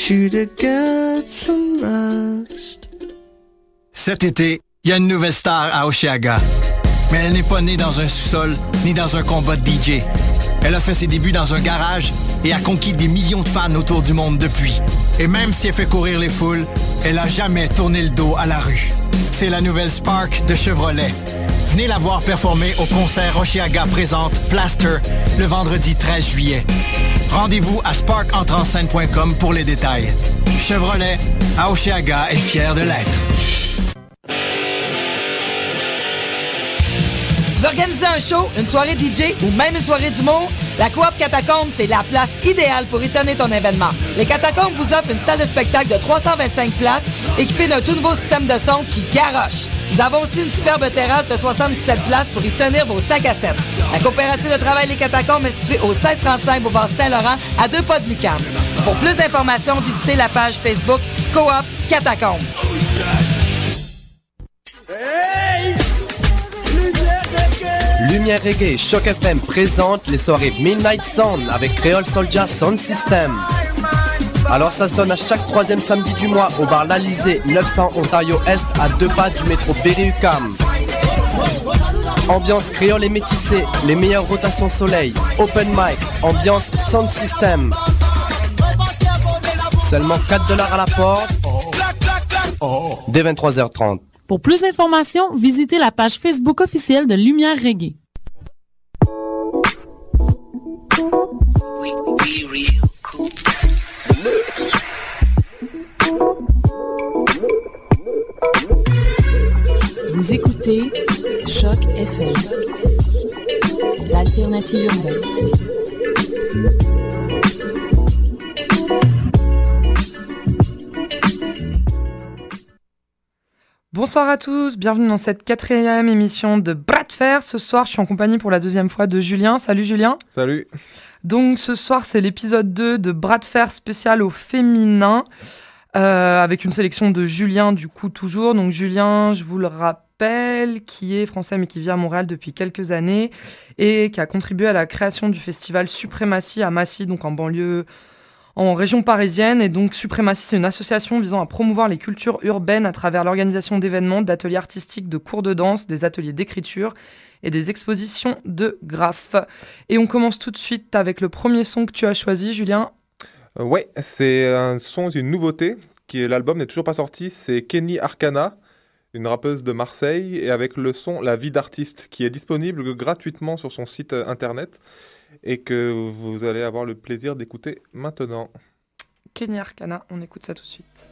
you to get some rest. Cet été, il y a une nouvelle star à Osheaga. Mais elle n'est pas née dans un sous-sol, ni dans un combat de DJ. Elle a fait ses débuts dans un garage et a conquis des millions de fans autour du monde depuis. Et même si elle fait courir les foules, elle a jamais tourné le dos à la rue. C'est la nouvelle Spark de Chevrolet. Venez la voir performer au concert Osheaga présente Plaster le vendredi 13 juillet. Rendez-vous à sparkentrenscène.com pour les détails. Chevrolet, à Osheaga, est fier de l'être. Tu veux organiser un show, une soirée DJ ou même une soirée d'humour? La Coop Catacombes, c'est la place idéale pour y tenir ton événement. Les Catacombes vous offrent une salle de spectacle de 325 places équipée d'un tout nouveau système de son qui garoche. Nous avons aussi une superbe terrasse de 77 places pour y tenir vos sacs à 7. La coopérative de travail Les Catacombes est située au 1635 boulevard Saint-Laurent, à 2 pas de l'UQAM. Pour plus d'informations, visitez la page Facebook Coop Catacombes. Lumière Reggae et Choc FM présentent les soirées Midnight Sound avec Creole Soldier Sound System. Alors ça se donne à chaque 3e samedi du mois au bar l'Alizé, 900 Ontario Est, à 2 pas du métro Berry-UQAM. Ambiance créole et métissée, les meilleures rotations soleil, open mic, ambiance sound system. Seulement 4$ à la porte, dès 23h30. Pour plus d'informations, visitez la page Facebook officielle de Lumière Reggae. Vous écoutez Choc FM, l'alternative urbaine. Bonsoir à tous, bienvenue dans cette 4e émission de Bras de Fer. Ce soir, je suis en compagnie pour la 2e fois de Julien. Salut Julien. Salut. Donc ce soir, c'est l'épisode 2 de Bras de Fer spécial au féminin, avec une sélection de Julien du coup toujours. Donc Julien, je vous le rappelle, qui est français mais qui vit à Montréal depuis quelques années et qui a contribué à la création du festival Suprématie à Massy, donc en banlieue, en région parisienne. Et donc Suprématie, c'est une association visant à promouvoir les cultures urbaines à travers l'organisation d'événements, d'ateliers artistiques, de cours de danse, des ateliers d'écriture et des expositions de graphes. Et on commence tout de suite avec le premier son que tu as choisi, Julien. Ouais, c'est un son, c'est une nouveauté. L'album n'est toujours pas sorti. C'est Kenny Arcana, une rappeuse de Marseille, et avec le son La vie d'artiste, qui est disponible gratuitement sur son site internet et que vous allez avoir le plaisir d'écouter maintenant. Kenny Arcana, on écoute ça tout de suite.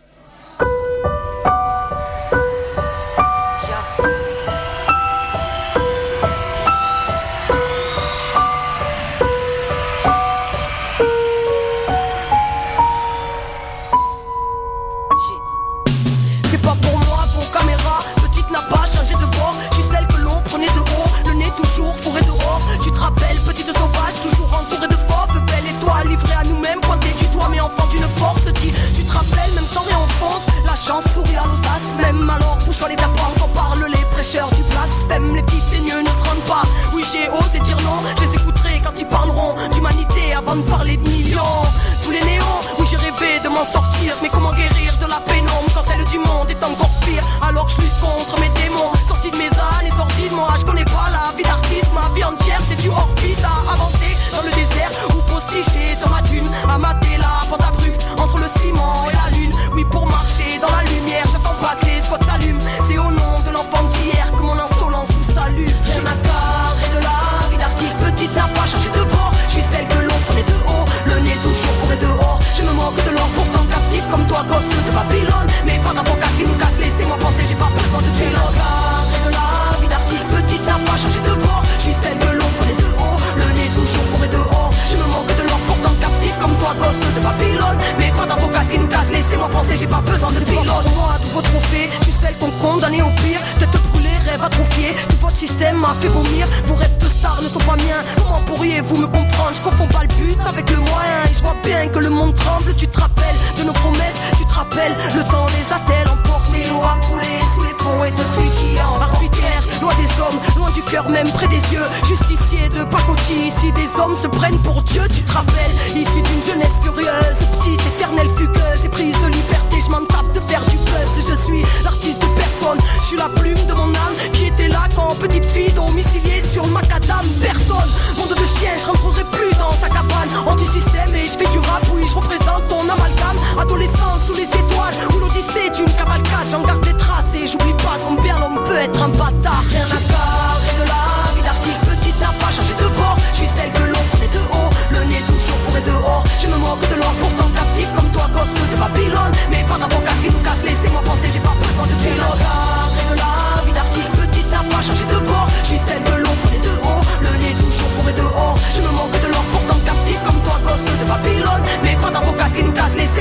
C'est pas pour moi, pour caméra, petite n'a pas changé de bord. Je suis celle que l'on prenait de haut, le nez toujours fourré dehors. Tu te rappelles, petite sauvage, toujours entourée de fauves, belle étoile, livrée à nous-mêmes, pointée du doigt, mais enfant d'une force dit. Tu te rappelles, même sans rien en France, la chance sourit à l'audace. Même alors, bouche les tapants, quand parlent les prêcheurs du blasphème. Les petits teigneux ne se rendent pas. Oui, j'ai osé dire non, je les écouterai quand ils parleront d'humanité avant de parler de millions. Sous les néons, oui, j'ai rêvé de m'en sortir, mais comment guérir de la pénombre quand celle du monde est encore pire? Alors je lutte contre mes démons, sorti de mes années, sorti de moi. Je connais pas la vie d'artiste, ma vie entière c'est du hors-piste. À avancer dans le désert ou posticher sur ma dune, à mater la pente abrupte entre le ciment et la lune. Oui, pour marcher dans la lumière, j'attends pas que les spots s'allument. C'est au nom de l'enfant d'hier que mon insolence vous salue. J'ai ma carré de la vie d'artiste, petite n'a pas changé de bord. Je suis celle que l'on prenait de haut, le nez toujours fourré dehors. Je me moque de l'or pourtant captif comme toi, gosse de Babylone. Mais pas d'avocat qui nous casse, laissez-moi penser, j'ai pas besoin de pilote. Carré de la vie d'artiste, petite n'a pas changé de bord. Je suis celle que l'on prenait de haut, le nez toujours fourré dehors. Je me moque de l'or pourtant captif comme toi, gosse de Babylone. Mais pas d'avocat qui nous casse, laissez-moi penser, j'ai pas besoin de pilote. Moi, tous vos trophées, je suis celle qu'on condamnait au pire. Tête brûlée, rêve atrophié, tout votre système m'a fait vomir. Vos rêves de stars ne sont pas miens, comment pourriez-vous me comprendre? Je confonds pas le but avec le moyen, et je vois bien que le monde tremble. Tu te rappelles de nos promesses, tu te rappelles, le temps les a-t-elle emportés? L'eau a coulé sous les ponts et depuis qui en arbitraire, loin des hommes, loin du cœur, même près des yeux. Justicier de pacotille, ici des hommes se prennent pour Dieu. Tu te rappelles, issu d'une jeunesse furieuse, petite, éternelle, fugueuse, et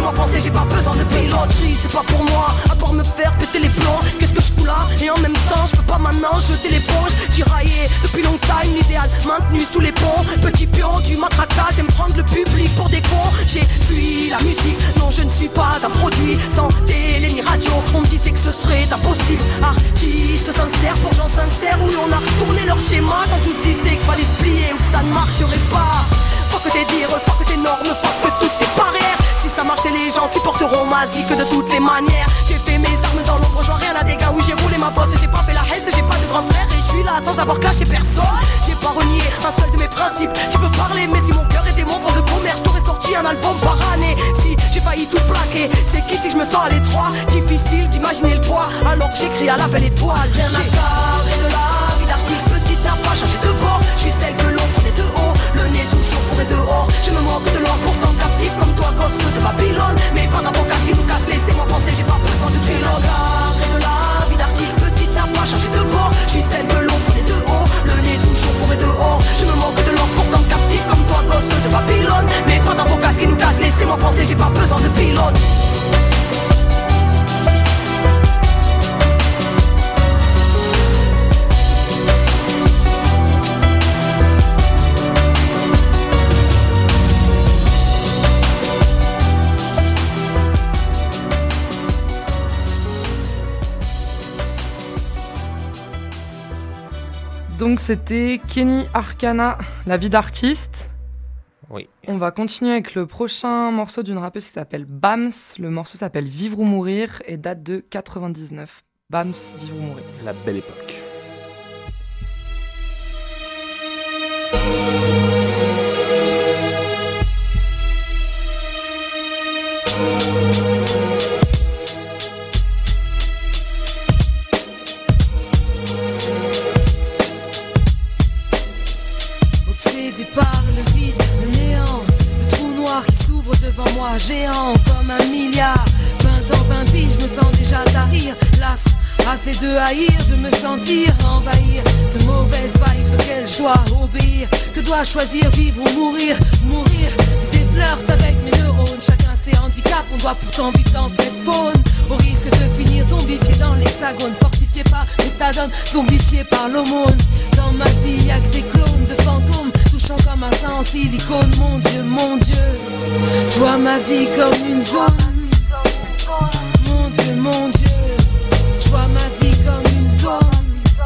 laissez-moi penser, j'ai pas besoin de pilote. C'est pas pour moi, à part me faire péter les plombs. Qu'est-ce que je fous là? Et en même temps, je peux pas maintenant jeter l'éponge. Tiraillé depuis longtemps, l'idéal maintenu sous les ponts. Petit pion du matraquage, j'aime prendre le public pour des cons. J'ai fui la musique, non je ne suis pas un produit. Sans télé ni radio, on me disait que ce serait impossible. Artiste sincère pour gens sincères, où l'on a retourné leur schéma quand tous disaient qu'il fallait se plier ou que ça ne marcherait pas. Faut que tes dires, faut que tes normes, faut que toutes tes barrières. Si ça marchait, les gens qui porteront ma zik de toutes les manières. J'ai fait mes armes dans l'ombre, je vois rien à des gars. Oui, j'ai roulé ma bosse, j'ai pas fait la haisse, j'ai pas de grand frère. Et je suis là sans avoir clashé personne. J'ai pas renié un seul de mes principes. Tu peux parler, mais si mon cœur était mon fond de commerce, je t'aurais sorti un album par année. Si j'ai failli tout plaquer, c'est qui si je me sens à l'étroit? Difficile d'imaginer le poids, alors que j'écris à la belle étoile. Rien à carrer de la vie d'artiste, petite n'a pas changé de bord. Je suis celle que l'on prenait de haut, le nez toujours fourré dehors. Je me moque de l'or, pourtant captif comme toi, gosse de Babylone. Mais pas d'avocat qui nous casse, laissez-moi penser, j'ai pas besoin de pilote. Carré de la vie d'artiste, petite n'a pas changé de bord. Je suis celle que l'on prenait de haut, le nez toujours fourré dehors. Je me moque de l'or, pourtant captif comme toi, gosse de Babylone. Mais pas d'avocat qui nous casse, laissez-moi penser, j'ai pas besoin de pilote. Donc c'était Kenny Arcana, La vie d'artiste. Oui. On va continuer avec le prochain morceau d'une rappeuse qui s'appelle Bams. Le morceau s'appelle Vivre ou mourir et date de 99. Bams, Vivre ou mourir. La belle époque. Obsédé par le vide, le néant, le trou noir qui s'ouvre devant moi, géant comme 1 milliard. 20 ans, 20 piges, je me sens déjà tarir, las, assez de haïr, de me sentir envahir de mauvaises vibes auxquelles je dois obéir. Que dois-je choisir, vivre ou mourir? Mourir, des flirts avec mes neurones, chacun ses handicaps, on doit pourtant vivre dans cette faune. Au risque de finir zombifié dans l'hexagone, fortifié par méthadone, zombifié par l'aumône. Dans ma vie y'a que des clones de fantômes, touchant comme un sang en silicone. Mon Dieu, je vois ma vie comme une zone. Mon Dieu, je vois ma vie comme une zone.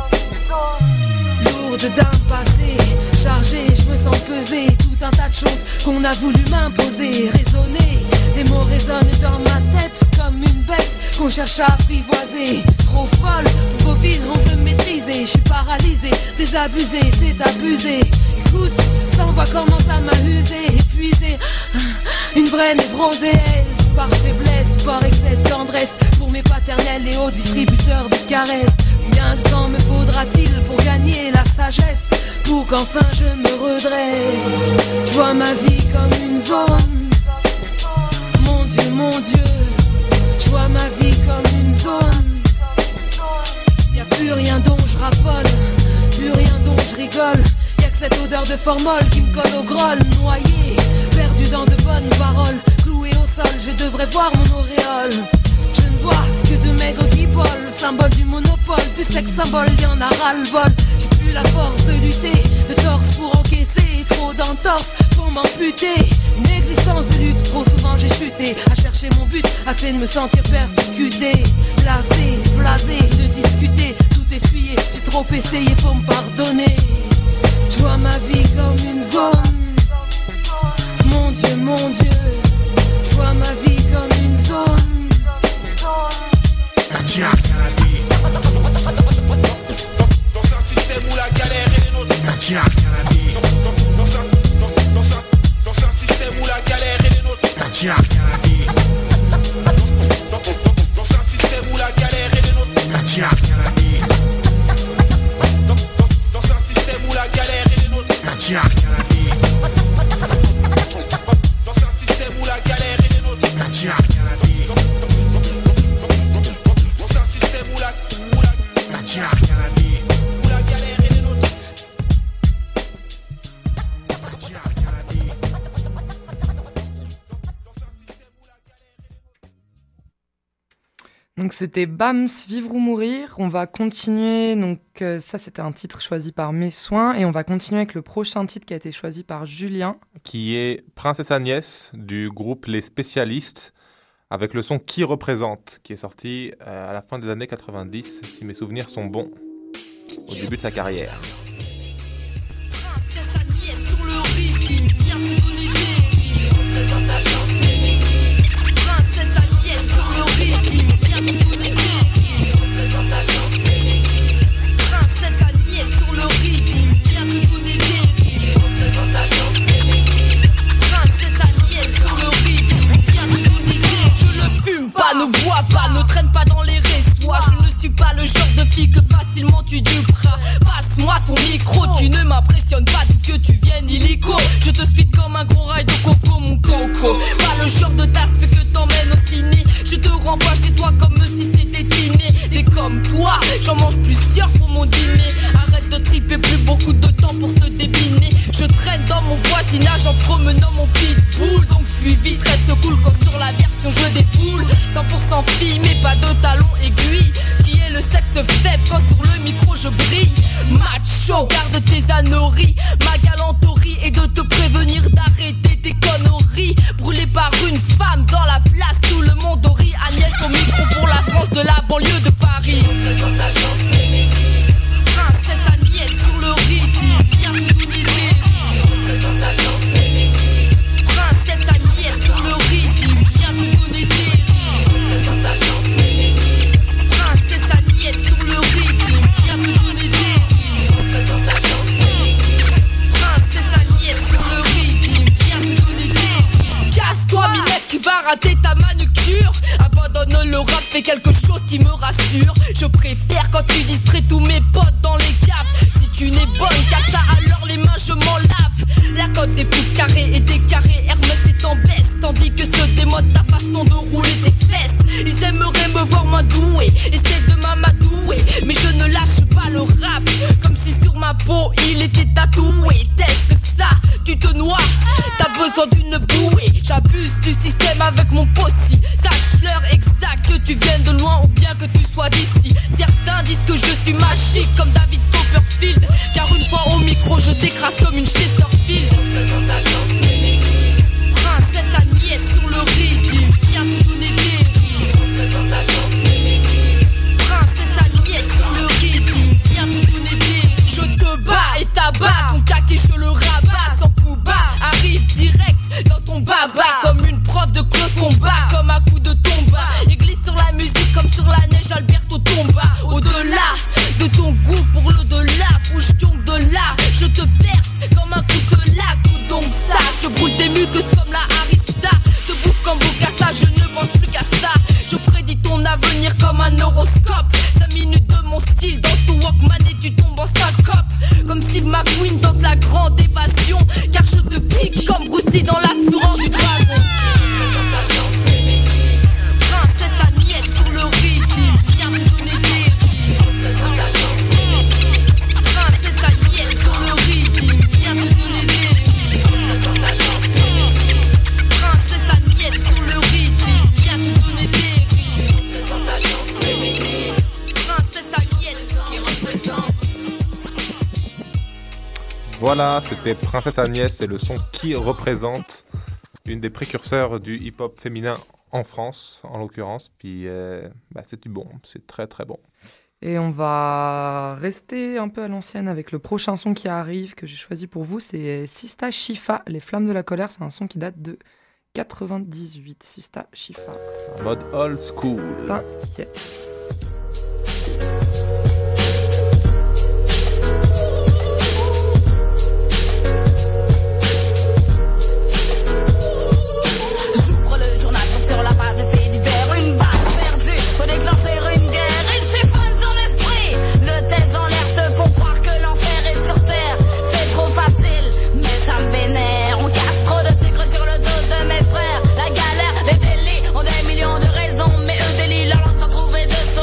Lourde d'un passé, chargée, je me sens peser tout un tas de choses qu'on a voulu m'imposer, raisonner. Les mots résonnent dans ma tête comme une bête qu'on cherche à apprivoiser. Trop folle, pour vos vides on veut maîtriser. Je suis paralysé, désabusé, c'est abusé. Écoute, ça on voit comment ça m'a usé, épuisé. Une vraie névrosée, par faiblesse, par excès de tendresse. Pour mes paternels et hauts distributeurs de caresses. Combien de temps me faudra-t-il pour gagner la sagesse, pour qu'enfin je me redresse? Je vois ma vie comme une zone. Mon Dieu, je vois ma vie comme une zone. Y'a plus rien dont je raffole, plus rien dont je rigole. Y'a que cette odeur de formol qui me colle au groll. Noyé, perdu dans de bonnes paroles, cloué au sol, je devrais voir mon auréole. Je ne vois que de maigres guibolles, symbole du monopole, du sexe symbole, y'en a ras-le-bol. J'ai plus la force de lutter, de torse pour encaisser, trop d'entorse pour m'amputer. Une existence de lutte, trop souvent j'ai chuté, à chercher mon but, assez de me sentir persécuté. Blasé, blasé, de discuter, tout essuyé, j'ai trop essayé, faut me pardonner. Je vois ma vie comme une zone. Mon Dieu, je vois ma vie comme une zone. Dans un système où la galère est les nôtres. Dans un système où la galère est les nôtres. Dans un système où la galère est les nôtres. Dans un système où la galère est les nôtres. Dans un système où la galère est les nôtres. Donc c'était Bams, Vivre ou Mourir. On va continuer, donc ça c'était un titre choisi par Mes Soins, et on va continuer avec le prochain titre qui a été choisi par Julien. Qui est Princesse Agnès du groupe Les Spécialistes, avec le son Qui représente, qui est sorti à la fin des années 90, si mes souvenirs sont bons, au début de sa carrière. Princesse Agnès sur le rythme, viens te donner des rimes. Princesse Agnès sur le rythme, viens te donner des rimes. Princesse Agnès sur le rythme, viens te donner des rimes. Princesse Agnès sur le rythme, viens te donner des rimes. Je ne fume pas, ne bois pas, ne traîne pas dans les réseaux. Je ne suis pas le genre de fille que facilement tu duperas. Passe-moi ton micro, tu ne m'impressionnes pas d'où que tu viennes illico. Je te speed comme un gros rail de coco, mon coco. Pas le genre de tasse que t'emmènes au ciné. Je te renvoie chez toi comme si c'était dîner. Et comme toi, j'en mange plusieurs pour mon dîner. Arrête de triper, plus beaucoup de temps pour te débiner. Je traîne dans mon voisinage en promenant mon pitbull. Donc je suis vite, reste cool quand sur la version je déboule. 100% fille mais pas de talons aiguilles. Qui est le sexe faible quand sur le micro je brille. Macho, garde tes anories. Ma galanterie est de te prévenir d'arrêter tes conneries. Brûlé par une femme dans la place, tout le monde rit. Agnès au micro pour la France de la banlieue de Paris. Princesse Agnès sur le rythme, viens te donner des rimes. Princesse Agnès sur le rythme, viens te donner des rimes. Princesse Agnès sur le rythme, viens te donner des rimes. Princesse Agnès sur le rythme, viens te donner des rimes. Casse-toi minette, tu vas rater ta manucure. Abandonne le rap, fais quelque chose qui me rassure. Je préfère quand tu distrais tous mes potes dans les caves. Si tu n'es bonne qu'à ça, alors les mains je m'en lave. La cote des poupes carrées et des carrés Hermès est en baisse, tandis que se démode ta façon de rouler tes fesses. Ils aimeraient me voir moins doué, essaie de m'amadouer, mais je ne lâche pas le rap. Comme si sur ma peau il était tatoué. Teste ça, tu te noies, t'as besoin d'une bouée. J'abuse du système avec mon possi. Sache l'heure exacte, que tu viennes de loin ou bien que tu sois d'ici. Certains disent que je suis magique comme David Copperfield, car une fois au micro je t'écrase comme une Chesterfield. Princesse Agnès sur le rythme, viens te donner des rimes. Princesse Agnès sur le rythme, viens te donner des rimes. Je te bats et t'abats, ton caquet je le rabats sans coup bas. Arrive direct dans ton baba comme une prof de close combat, comme un coup de tomba. Et glisse sur la musique comme sur la neige Alberto Tomba. Au-delà de ton goût pour l'au-delà, bouge donc de là, je te perce comme un coup de lac. Donc ça, je brûle des muqueuses comme la harissa. Te bouffe comme Bocassa, je ne pense plus qu'à ça. Je prédis ton avenir comme un horoscope. 5 minutes de mon style dans ton Walkman et tu tombes en syncope. Comme Steve McQueen dans la grande évasion, car je te kick comme Bruce Lee dans la fureur du dragon. Princesse Agnès sur le rythme, viens te donner des rimes. Princesse Agnès sur le rythme, viens te donner des rimes. Princesse Agnès sur le rythme, viens te donner des rimes. Princesse Agnès qui représente. Voilà, c'était Princesse Agnès et le son Qui représente, une des précurseurs du hip-hop féminin en France, en l'occurrence. Puis c'est du bon, c'est très très bon. Et on va rester un peu à l'ancienne avec le prochain son qui arrive, que j'ai choisi pour vous. C'est Sista Shifa, Les Flammes de la Colère. C'est un son qui date de 98. Sista Shifa. En mode old school. T'inquiète. J'ouvre le journal pour sur la page de faits divers. Une balle perdue pour déclencher une guerre. Une chiffonne ton esprit. Le test en l'air te font croire que l'enfer est sur terre. C'est trop facile, mais ça me vénère. On casse trop de sucre sur le dos de mes frères. La galère, les délits ont des millions de raisons, mais eux délient leur langue sans trouver de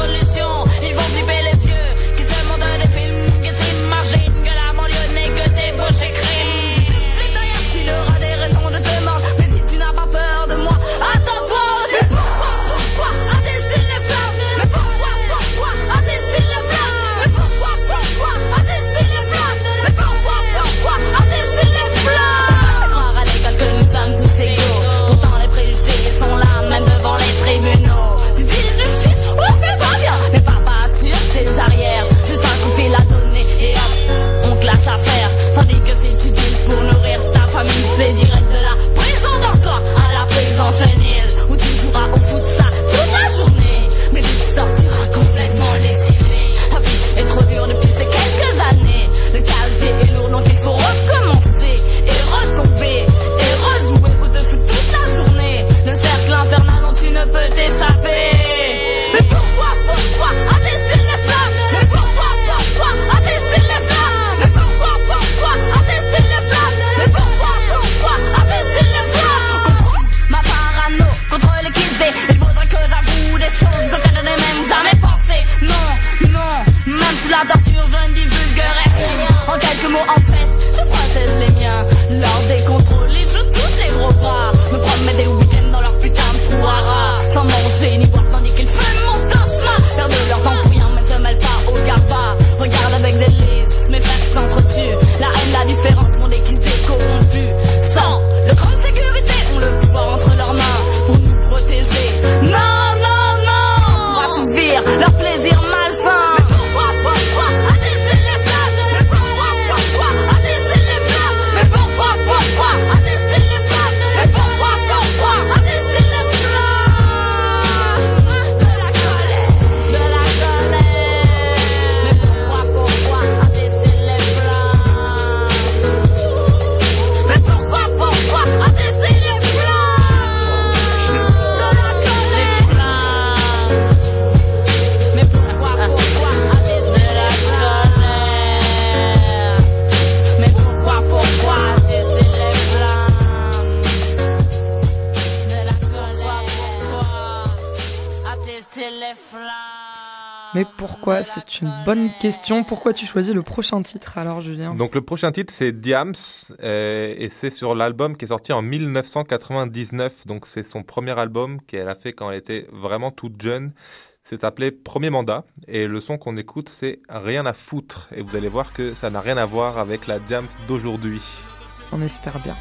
Mais pourquoi? C'est une bonne question. Pourquoi tu choisis le prochain titre alors, Julien? Donc le prochain titre c'est Diams et c'est sur l'album qui est sorti en 1999. Donc c'est son premier album qu'elle a fait quand elle était vraiment toute jeune. C'est appelé Premier Mandat et le son qu'on écoute c'est Rien à foutre. Et vous allez voir que ça n'a rien à voir avec la Diams d'aujourd'hui. On espère bien.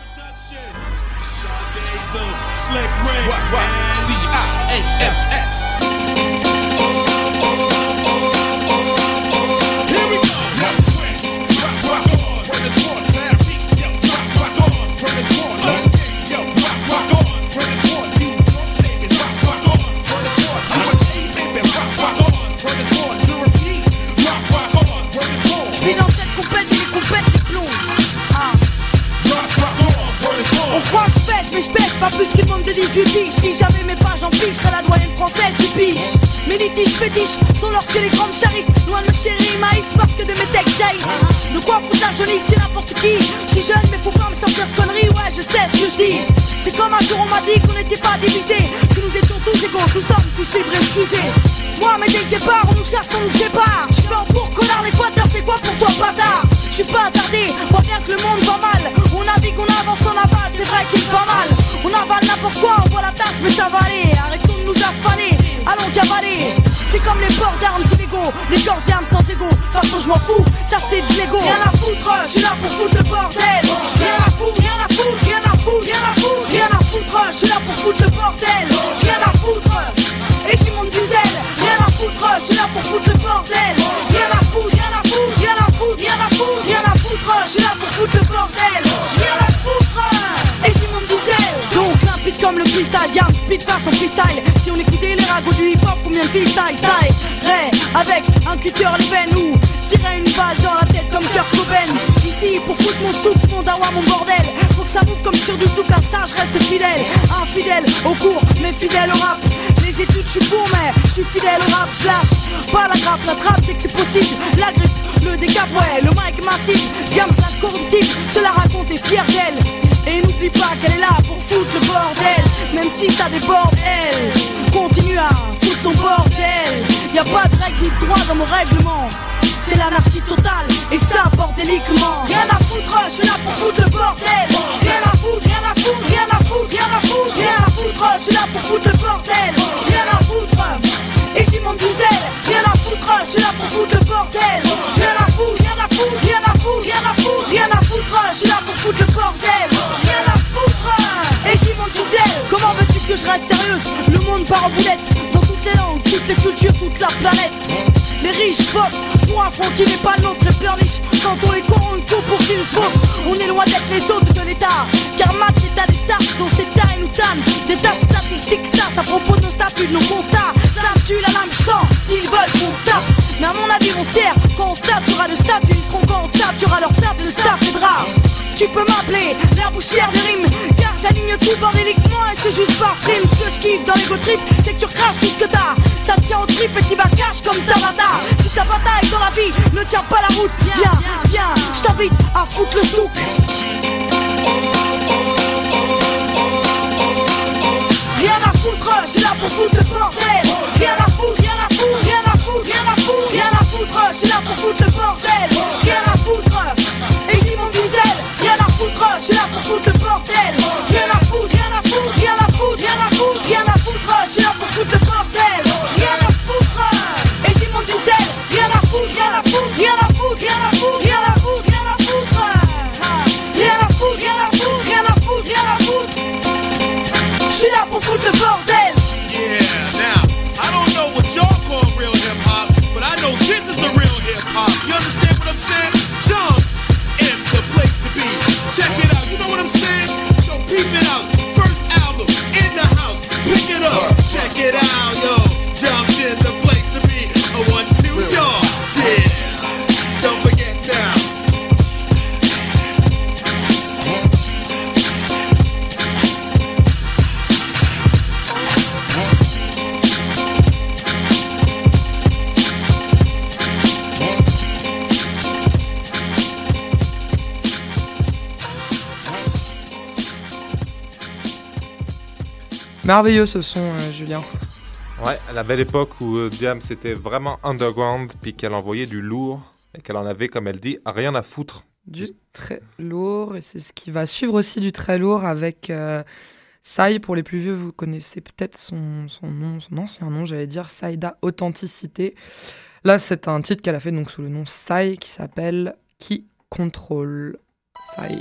Mais je pèse pas plus qu'une monde de 18 piges. Si j'avais mes pages en piche, je serais la doyenne française du pige. Mes litiges fétiches sont lorsque les grands me charissent. Loin de me chérir, maïs parce que de mes textes jaillissent. De quoi foutre la jolie chez n'importe qui. Je suis jeune mais faut pas me sortir de conneries. Ouais je sais ce que je dis. C'est comme un jour on m'a dit qu'on n'était pas divisés, que nous étions tous égaux, tous hommes, tous libres, excusez. Moi mais dès le départ on nous chasse, on nous sépare. Je fais un pour connard, l'équateur c'est quoi pour toi bâtard? Je suis pas attardé, vois bien que le monde va mal. On navigue, on avance, on avale, c'est vrai qu'il va mal. On avale n'importe quoi, on voit la tasse mais ça va aller. Arrêtons de nous affaler, allons cavaler. C'est comme les ports d'armes illégaux, les corps et armes sans égaux. De toute façon je m'en fous, ça c'est de l'ego. Rien à foutre, je suis là pour foutre le bordel. Rien à foutre, rien à foutre, rien à foutre, rien à foutre, rien à foutre, je suis là pour foutre le bordel. Rien à foutre, et j'y monte du zèle. Rien à foutre, je suis là pour foutre le bordel. Rien à foutre, rien à foutre, rien à foutre, rien à foutre, rien à foutre, je suis là pour foutre le bordel. Rien à foutre, et j'y monte du zèle. Donc limpide comme le cristal, Diams, speed face en freestyle. Si on écoutait les ragots du hip-hop, combien de freestyle style avec un cutter les veines ou tirer une balle dans la tête comme Kurt Cobain. Ici pour foutre mon souk, mon dawa, mon bordel. Faut que ça move comme sur du souk, à ça je reste fidèle. Infidèle au cours, mais fidèle au rap. Les études je suis pour mais je suis fidèle au rap. Je lâche pas la grappe, la trappe dès que c'est possible. La grippe, le décap, ouais, le mic massif. Diams l'incorruptible, se la raconte et fière d'elle. Et n'oublie pas qu'elle est là pour foutre le bordel. Même si ça déborde, elle continue à foutre son bordel. Y'a pas de règle ni de droit dans mon règlement. C'est l'anarchie totale et ça bordéliquement. Rien à foutre, je suis là pour foutre le bordel. Rien à foutre, rien à foutre, rien à foutre, rien à foutre, rien à foutre, je suis là pour foutre le bordel. Rien à foutre, et j'y monte du zèle. Rien à foutre, je suis là pour foutre le bordel. Rien à foutre, rien à foutre, rien à foutre, rien à foutre, rien à foutre, je suis là pour foutre le bordel. Rien à foutre, et j'y monte du zèle. Comment veux-tu que je reste sérieuse? Le monde part en boulette, dans toutes les langues, toutes les cultures, toute la planète. Les riches votent pour un front qui n'est pas le nôtre et pleurniche. Quand on les corrompt tout pour qu'ils sautent. On est loin d'être les autres de l'État. Car mat l'état des tartes dont c'est ta et nous tanne. Des tas de statistiques stats à propos de nos statuts, de nos constats. Ça me tue la lame j'tends, s'ils veulent qu'on se tape. Mais à mon avis on se terre, quand on statuera de statuts. Ils seront quand on statuera leur table de staff et de rats. Tu peux m'appeler la bouchière des rimes, car j'aligne tout bordéliquement et c'est juste par frime. Ce que je kiffe dans l'ego trip, c'est que tu recraches tout ce que t'as. Ça te tient au trip et t'y vas cash comme Tabata. Si ta bataille dans la vie ne tient pas la route, viens, viens, je t'invite à foutre le souk. Rien à foutre, je suis là pour foutre le bordel. Rien à foutre, rien à foutre, rien à foutre, rien à foutre, rien à foutre, je suis là pour foutre le bordel. Rien à foutre, et j'y monte du zèle. Rien à foutre, je suis là pour foutre le bordel. Rien à foutre, rien à foutre, rien à foutre, rien à foutre, rien à foutre, je suis là pour foutre le bordel. Rien à foutre, et j'y monte du zèle. Rien à foutre, rien à foutre, rien à foutre, rien à foutre, rien à foutre, rien à foutre. Rien à foutre, rien à foutre, rien à foutre, rien à foutre. Je suis là pour foutre le bordel. Yeah, now, I don't know what y'all call real hip-hop, but I know this is the real hip-hop. You understand what I'm saying? John's in the place to be. Check it out, you know what I'm saying? So peep it out. First album in the house, pick it up. Check it out, yo. John's in the place to be. A 1-2, y'all. Yeah, don't forget now. Merveilleux ce son, Julien. Ouais, à la belle époque où Diam c'était vraiment underground, puis qu'elle envoyait du lourd, et qu'elle en avait, comme elle dit, rien à foutre. Du très lourd, et c'est ce qui va suivre aussi du très lourd avec Sai. Pour les plus vieux, vous connaissez peut-être son ancien nom, j'allais dire Saïda Authenticité. Là, c'est un titre qu'elle a fait donc sous le nom Sai, qui s'appelle Qui contrôle Sai.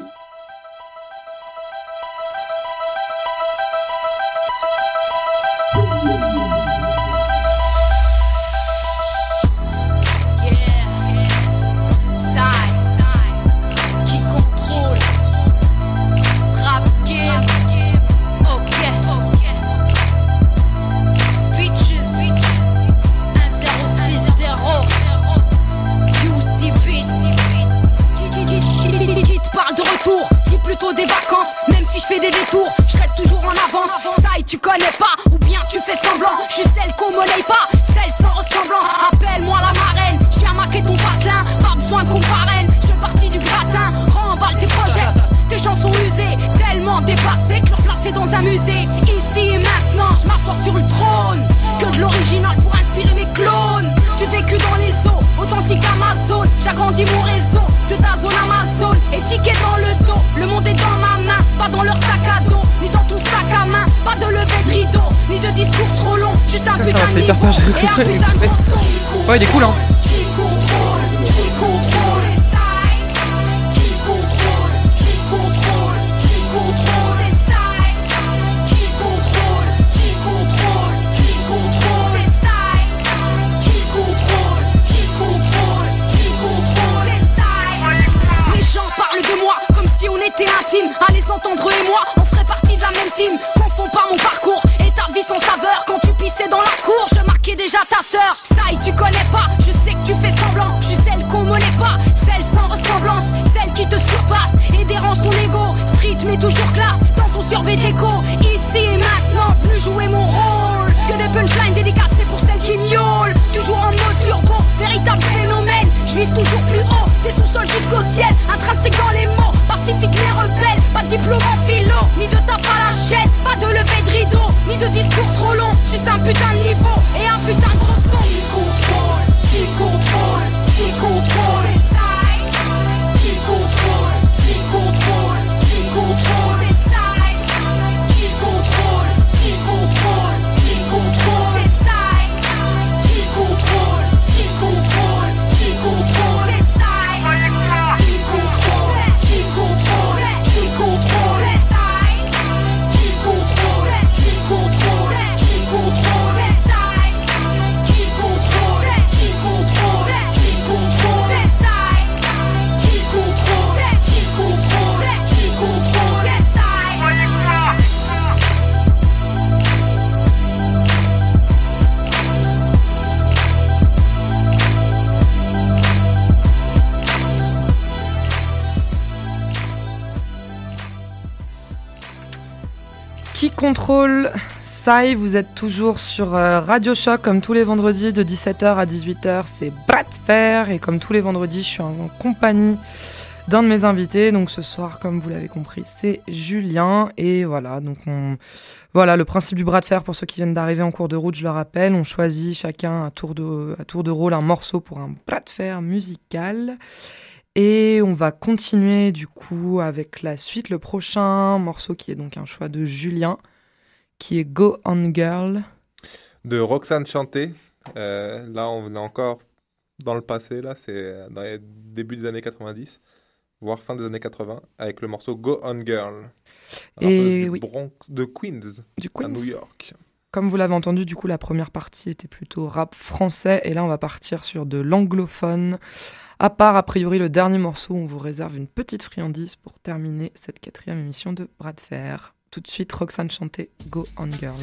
Des vacances, même si je fais des détours, je reste toujours en avance. Ça et tu connais pas, ou bien tu fais semblant. Je suis celle qu'on monnaie pas, celle sans ressemblant. Appelle-moi la marraine, je viens maquer ton patelin. Pas besoin qu'on parraine, je fais partie du gratin. Remballe tes projets, tes chansons usées, tellement dépassées que leur placer dans un musée. Ici et maintenant, je m'assois sur le trône. Que de l'original pour inspirer mes clones. Du vécu dans les eaux, authentique Amazon. J'agrandis mon réseau, de ta zone Amazon. Étiquette dans le dos, le monde est dans ma main. Pas dans leur sac à dos, ni dans ton sac à main. Pas de levée de rideau, ni de discours trop long. Juste un putain de niveau, et un putain de son. Ouais, il est cool, hein. Qui contrôle, qui contrôle, qui contrôle, qui contrôle, qui contrôle, qui contrôle, qui contrôle, qui contrôle, qui contrôle, qui contrôle, qui contrôle. Les gens parlent de moi comme si on était intime. Allez s'entendre et moi, on ferait partie de la même team. Confonds pas mon parcours et ta vie sans saveur. Quand tu pissais dans la cour, je marquais déjà ta sœur. Ça et tu connais pas, je sais que tu fais semblant. Je suis celle qu'on monnaie pas, celle sans ressemblance, celle qui te surpasse et dérange ton ego. Street mais toujours classe, dans son survêt déco. Ici et maintenant, venu jouer mon rôle. Que des punchlines dédicacées pour celles qui miaulent. Toujours en mode turbo, véritable phénomène. Je vise toujours plus haut, des sous-sols jusqu'au ciel. Intrinsèque dans les mots, pacifique mais rebelle. Pas de diplôme en philo, ni de tape à la chaîne. Pas de levée de rideau, ni de discours trop long. Juste un putain de niveau et un putain de gros son. Qui contrôle, qui contrôle, qui contrôle, qui contrôle, qui contrôle, qui contrôle, qui contrôle, qui contrôle, qui contrôle, qui contrôle, qui contrôle, qui contrôle, qui contrôle, qui contrôle, qui contrôle, qui contrôle, qui contrôle, qui contrôle. Qui contrôle Sai, vous êtes toujours sur Radio Choc comme tous les vendredis de 17h à 18h, c'est Bras de Fer et comme tous les vendredis je suis en compagnie d'un de mes invités, donc ce soir comme vous l'avez compris c'est Julien et voilà, donc voilà le principe du Bras de Fer pour ceux qui viennent d'arriver en cours de route, je le rappelle, on choisit chacun à tour de rôle un morceau pour un Bras de Fer musical. Et on va continuer du coup avec la suite, le prochain morceau qui est donc un choix de Julien, qui est Go On Girl. De Roxane Chanté. Là, on est encore dans le passé, là, c'est dans les débuts des années 90, voire fin des années 80, avec le morceau Go On Girl. Et oui. De Queens, à New York. Comme vous l'avez entendu, du coup, la première partie était plutôt rap français, et là, on va partir sur de l'anglophone. À part, a priori, le dernier morceau, on vous réserve une petite friandise pour terminer cette 4e émission de Bras de Fer. Tout de suite, Roxane Chanté, Go On Girl.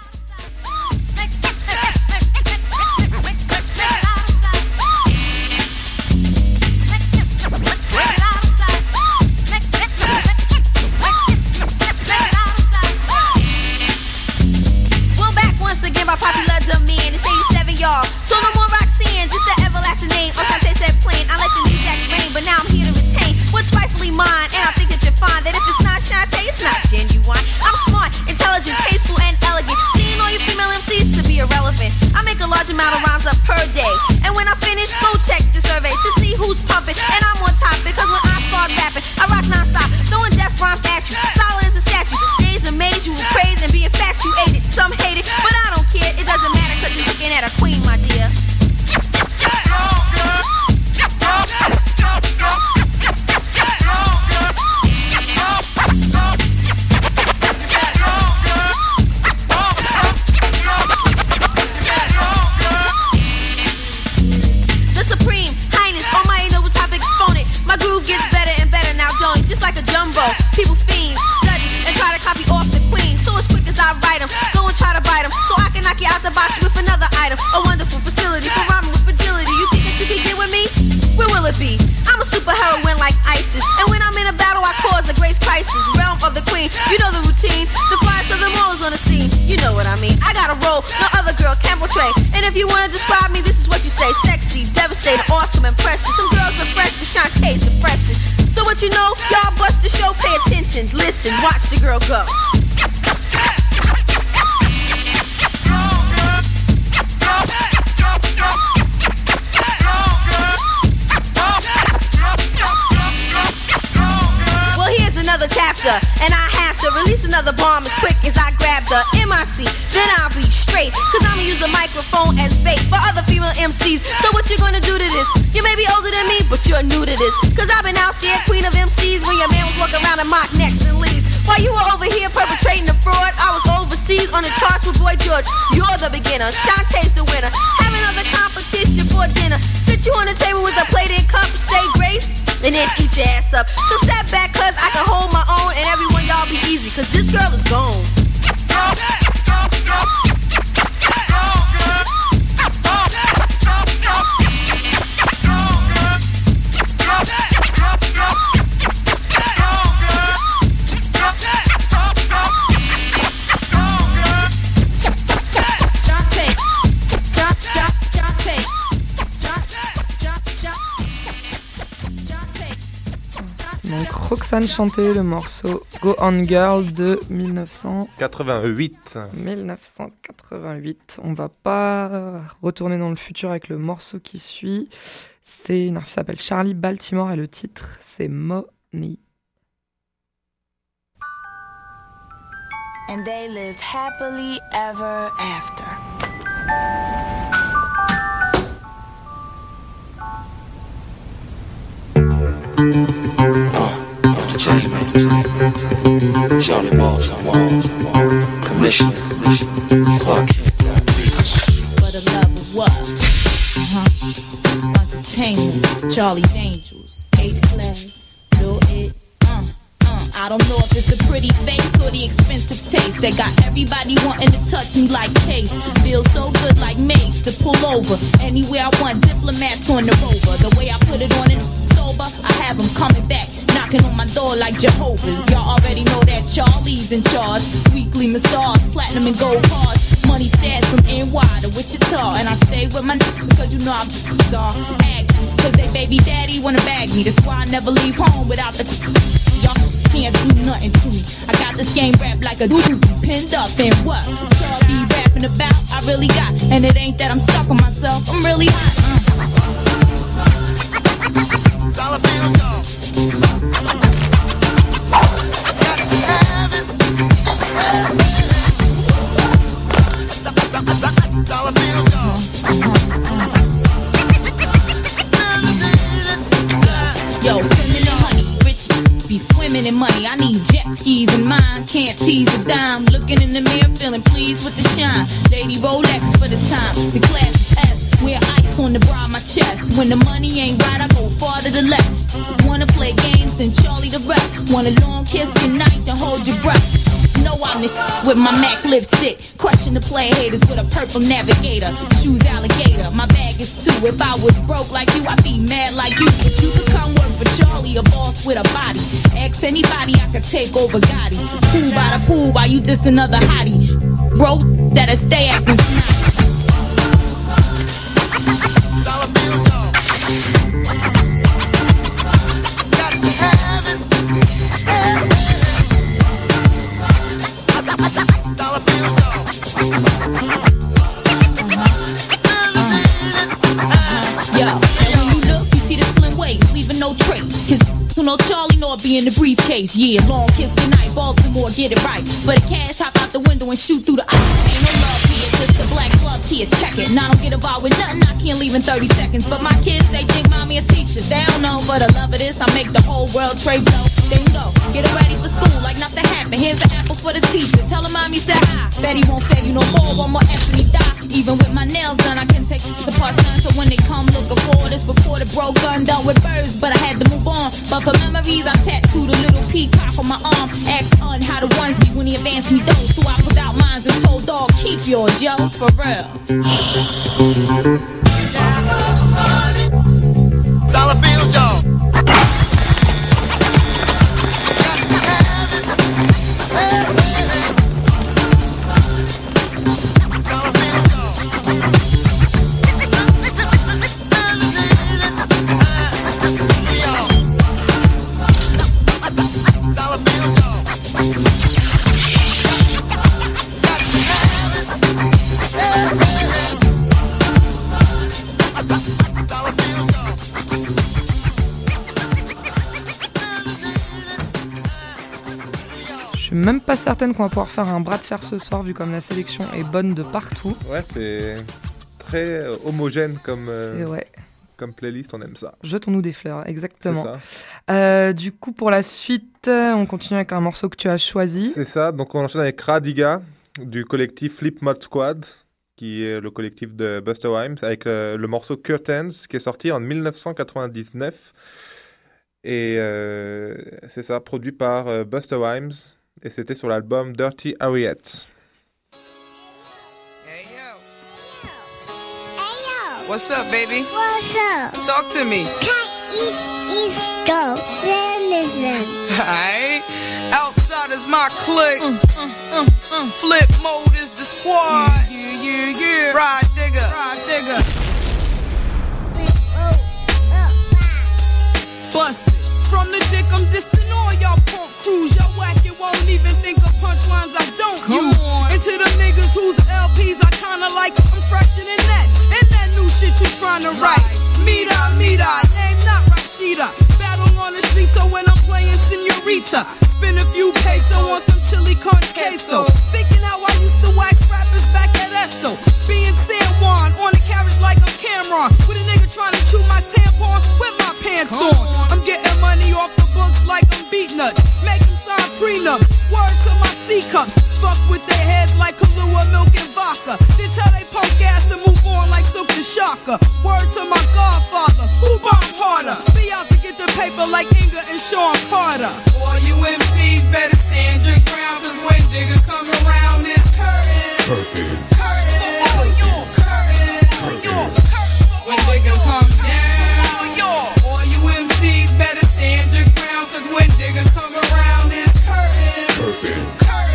Well, back once again by popular demand. It's 87, y'all. So no more Roxanne, just the everlasting name. Oshante said plain, I let the new jacks reign, but now I'm here to retain what's rightfully mine. And I think that you'll find that if it's not Shantae, it's not genuine. I'm smart, intelligent, tasteful, and elegant. See, I write them. Go and try to bite them, so I can knock you out the box with another item. A wonderful facility for rhyming with fragility. You think that you can get with me? Where will it be? I'm a super heroine like ISIS, and when I'm in a battle, I cause a grace crisis. Realm of the queen, you know the routine. The flies of the moles on the scene, you know what I mean. I got a role no other girl can portray, and if you wanna describe me, this is what you say: sexy, devastating, awesome, and precious. Some girls are fresh, but Shantae's are fresher. So what you know? Y'all bust the show, pay attention, listen, watch the girl go. Well, here's another chapter, and I have to release another bomb as quick as I grab the MIC. Then I'll be straight, cause I'ma use the microphone as bait for other female MCs. So what you gonna do to this? You may be older than me, but you're new to this. Cause I've been out there, queen of MCs, when your man was walking around in mock necks and leaves. While you were over here perpetrating the fraud, I was overseas on the charts with Boy George. You're the beginner, Shantae's the winner. Have another competition for dinner. Sit you on the table with a plate and cup, say grace, and then eat your ass up. So step back, cause I can hold my own, and everyone y'all be easy, cause this girl is gone. Donc Roxane chantait le morceau Go On Girl de 1988. On va pas retourner dans le futur avec le morceau qui suit. C'est un artiste qui s'appelle Charlie Baltimore et le titre c'est Money. And they lived happily ever after. The J-Man, Charlie Baltimore, Commissioner, Clark Kent, for the love of what? Entertainment, Charlie's Angels, H-Class, Bill It. I don't know if it's the pretty face or the expensive taste that got everybody wanting to touch me like Case. Feels so good like Mace to pull over anywhere I want. Diplomats on the rover. The way I put it on it sober, I have them coming back, knocking on my door like Jehovah's. Y'all already know that Charlie's in charge. Weekly massage, platinum and gold cards. Money stats from NY to Wichita, and I stay with my niggas cause you know I'm bizarre. Act cause they baby daddy wanna bag me. That's why I never leave home without the y'all can't do nothing to me. I got this game wrapped like a doobie pinned up and what Charlie rapping about I really got. And it ain't that I'm stuck on myself, I'm really hot. Dollar bill, dog. Dollar bill, dog. Yo, feminine honey, rich be swimming in money. I need jet skis in mine, can't tease a dime. Looking in the mirror, feeling pleased with the shine. Lady Rolex for the time, the class is S. Wear ice on the bra of my chest. When the money ain't right, I go far to the left. Wanna play games, then Charlie the rep. Want a long kiss goodnight, then hold your breath. Know I'm the with my MAC lipstick. Question the play haters with a purple navigator. Shoes alligator, my bag is too. If I was broke like you, I'd be mad like you. But you could come work for Charlie, a boss with a body. Ask anybody, I could take over Gotti. Pool by the pool, while you just another hottie. Bro, that'll stay acting snotty. Dollar bill, dog. Got to have it. Dollar bill, dog. Yo, and when you look, you see the slim waist, leaving no trace. Cause you know Charlie know it be in the briefcase. Yeah, long kiss goodnight, Baltimore, get it right. But the cash, hop out the window and shoot through the ice. Ain't no love here, just the black clubs here, check it. Now I don't get involved with nothing, I can't leave in 30 seconds. But my kids, they think mommy a teacher. They don't know, but I love of this, I make the whole world trade blow. Then go, get her ready for school like nothing happened. Here's an apple for the teacher, tell her mommy said hi. Betty won't say you no more, one more F and he die. Even with my nails done, I can take the parts done. So when they come looking for this reported broke gun done with birds, but I had to move on. But for memories, I tattooed a little peacock on my arm. Ask how the ones be when he advanced me though. So I put out my yours and told dog keep yours, yo, for real. Dollar bills, y'all. Je suis même pas certaine qu'on va pouvoir faire un bras de fer ce soir vu comme la sélection est bonne de partout. Ouais, c'est très homogène comme, ouais. comme playlist, on aime ça. Jetons-nous des fleurs, exactement. C'est ça. Du coup, pour la suite, on continue avec un morceau que tu as choisi. C'est ça, donc on enchaîne avec Radiga du collectif Flip Mode Squad, qui est le collectif de Busta Rhymes, avec le morceau Curtains, qui est sorti en 1999. Et c'est ça, produit par Busta Rhymes, et c'était sur l'album Dirty Harriet. What's up, baby? What's up? Talk to me. East Go. Listen. Alright. Outside is my clique. Flip mode is the squad. Yeah. Ride digger. Bust it. From the dick, I'm dissing all y'all punk crews. Y'all whack, you won't even think of punchlines I don't use. And to the niggas whose LPs I kinda like, I'm fresher than that. And that new shit you tryna write. Mira, name not Rashida. Battle on the street, so when I'm playing Senorita, spin a few peso on some chili con queso. Thinking how I used to wax rappers back at Esso. Being San Juan, on the carriage like I'm Cameron. With a nigga trying to chew my tampon with my pants on. I'm getting money off the books like I'm beat nuts. Make them sign prenups. Word to my C-cups. Fuck with their heads like Kahlua, milk and vodka. Then tell they punk ass to move on like Silk the Shocker. Word to my godfather, who bombs harder? Be out to get the paper like Inga and Sean Carter. All you MCs better stand your ground, cause when niggas come around it's curtain. Perfect. When niggas come down, all you MCs better stand your ground, cause when niggas come around it's curtain. Perfect.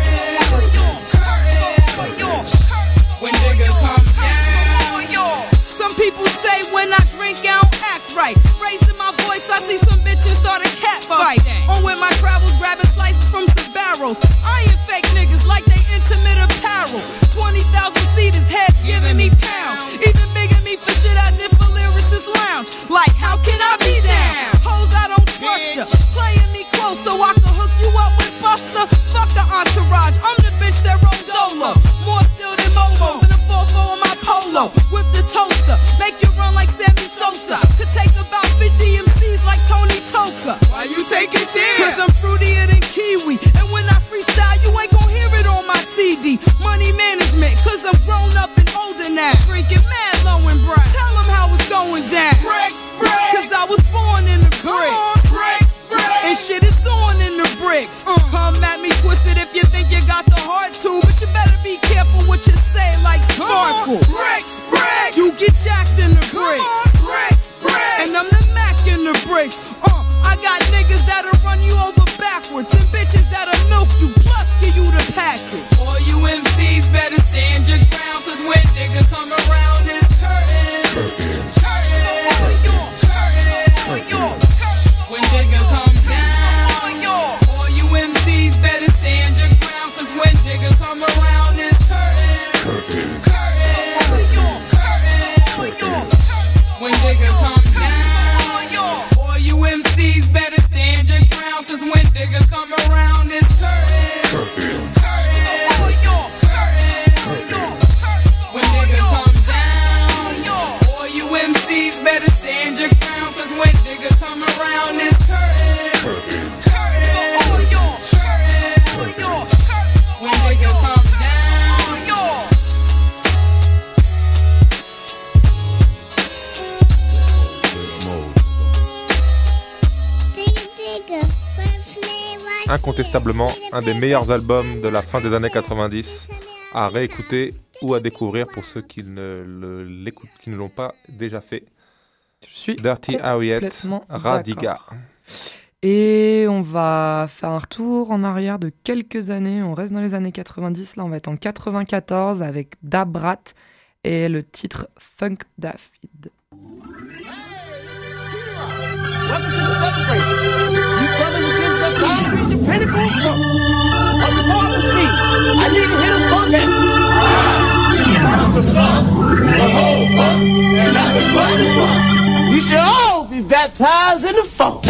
When niggas come down. Some people say when I drink I don't act right. Raising my voice I see some bitches start a cat fight. On with my travels grabbing slices from Sbarro's. I ain't fake niggas like they intimate apparel. 20,000 seaters, heads giving me pounds. Even bigging me for shit I did for Lyricist Lounge. Like how can I be down? Hoes I don't trust ya. Playing me close so I can hook you up with Buster. Fuck the entourage, I'm the bitch that rolls Dolo. More still than Momos in the 4-4 on my polo. Whip the toaster, make you run like Sammy Sosa. Could take about 50 MCs like Tony Toka. Why you take it there? Cause I'm fruitier than Kiwi. And when I freestyle, you ain't gon' hear it on my CD. Money management, cause I'm grown up and older now. Drinking mad low and bright. Tell them how it's going down. Bricks. Cause I was born in the bricks. And shit is on in the bricks. Come at me twisted if you think you got the heart to. But you better be careful what you say like Sparkle. Bricks. You get jacked in the bricks. And I'm the Mac in the bricks. I got niggas that'll run you over backwards. And bitches that'll milk you, plus give you the package. All you MCs better stand your ground, cause when niggas come around it's curtain. When niggas come down, all you MCs better stand your ground, cause when niggas come around it's curtain. When niggas come down, all you MCs better stand your ground, cause when niggas come around it's curtain. When niggas come down, all you MCs better stand your ground, cause when niggas come around it's curtain. When niggas come down. Incontestablement un des meilleurs albums de la fin des années 90 à réécouter ou à découvrir pour ceux qui ne l'ont pas déjà fait. Je suis Dirty Harriet, Radiga. D'accord. Et on va faire un retour en arrière de quelques années. On reste dans les années 90. Là, on va être en 94 avec Da Brat et le titre Funk Da Feed. Welcome to the celebration. You brothers and sisters have now reached the pinnacle of funk. On the bottom seat, I need to hit a funk at the funk, the whole funk, and not the funny funk. We should all be baptized in the funk.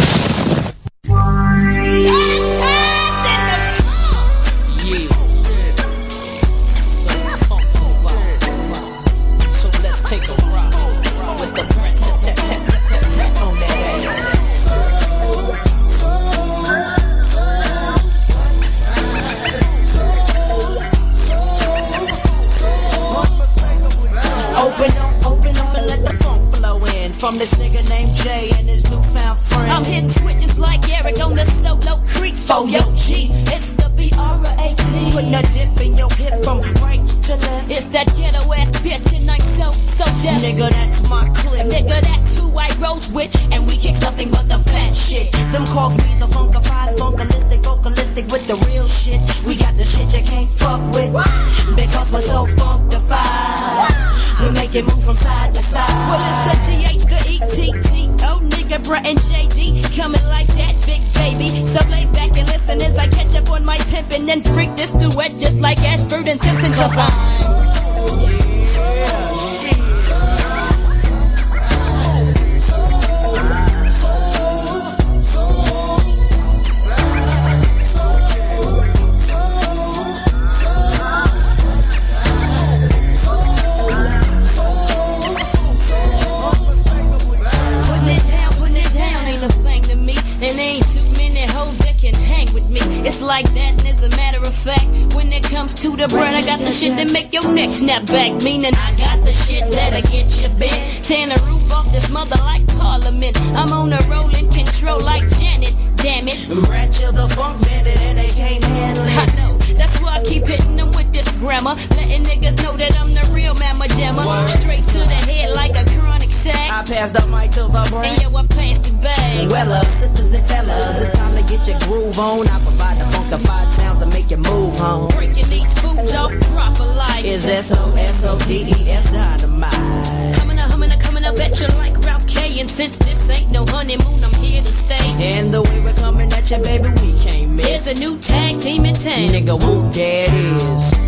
So let's take a ride with the Brent on that ass. Open up and let the funk flow in from this nigga named Jay and his newfound friend. I'm hitting switches like Eric on the solo creek for yo G. It's the BR-18. Putting a dip in your hip from right to left. It's that ghetto ass bitch and I'm so deaf. Nigga, that's my clique. Nigga, that's who I rose with. And we kick nothing but the fat shit. Them calls me the funkified, funkalistic, vocalistic with the real shit. We got the shit you can't fuck with. Because we're so funkified. We make it move from side to side. Well, it's the TH, the ETT. Oh, nigga, Brett and JD. Coming like that, big baby. So lay back and listen as I catch up on my pimpin' and freak this duet just like Ashford and Simpson. Cause I'm... And ain't too many hoes that can hang with me. It's like that, and as a matter of fact, when it comes to the bread, I got the shit that make your neck snap back. Meaning I got the shit that'll get you bent. Tearing the roof off this mother like Parliament. I'm on a rolling control like Janet. Damn it. Rat you the funk bandit and they can't handle it. I know. That's why I keep hitting them with this grammar. Letting niggas know that I'm the real mamma jammer. Straight to the head like a chronic sack. I pass the mic to the brain. And yo, I pass the bag. Well, sisters and fellas, it's time to get your groove on. I provide the funkified sounds to make you move home. Breaking these foods off proper life. Is SOSODEF dynamite. Coming up at you like Ralph K. And since this ain't no honeymoon, I'm here to stay. And the way we're coming at you, baby, we can't miss. Here's a new tag team in town. Nigga, whoop, there it is.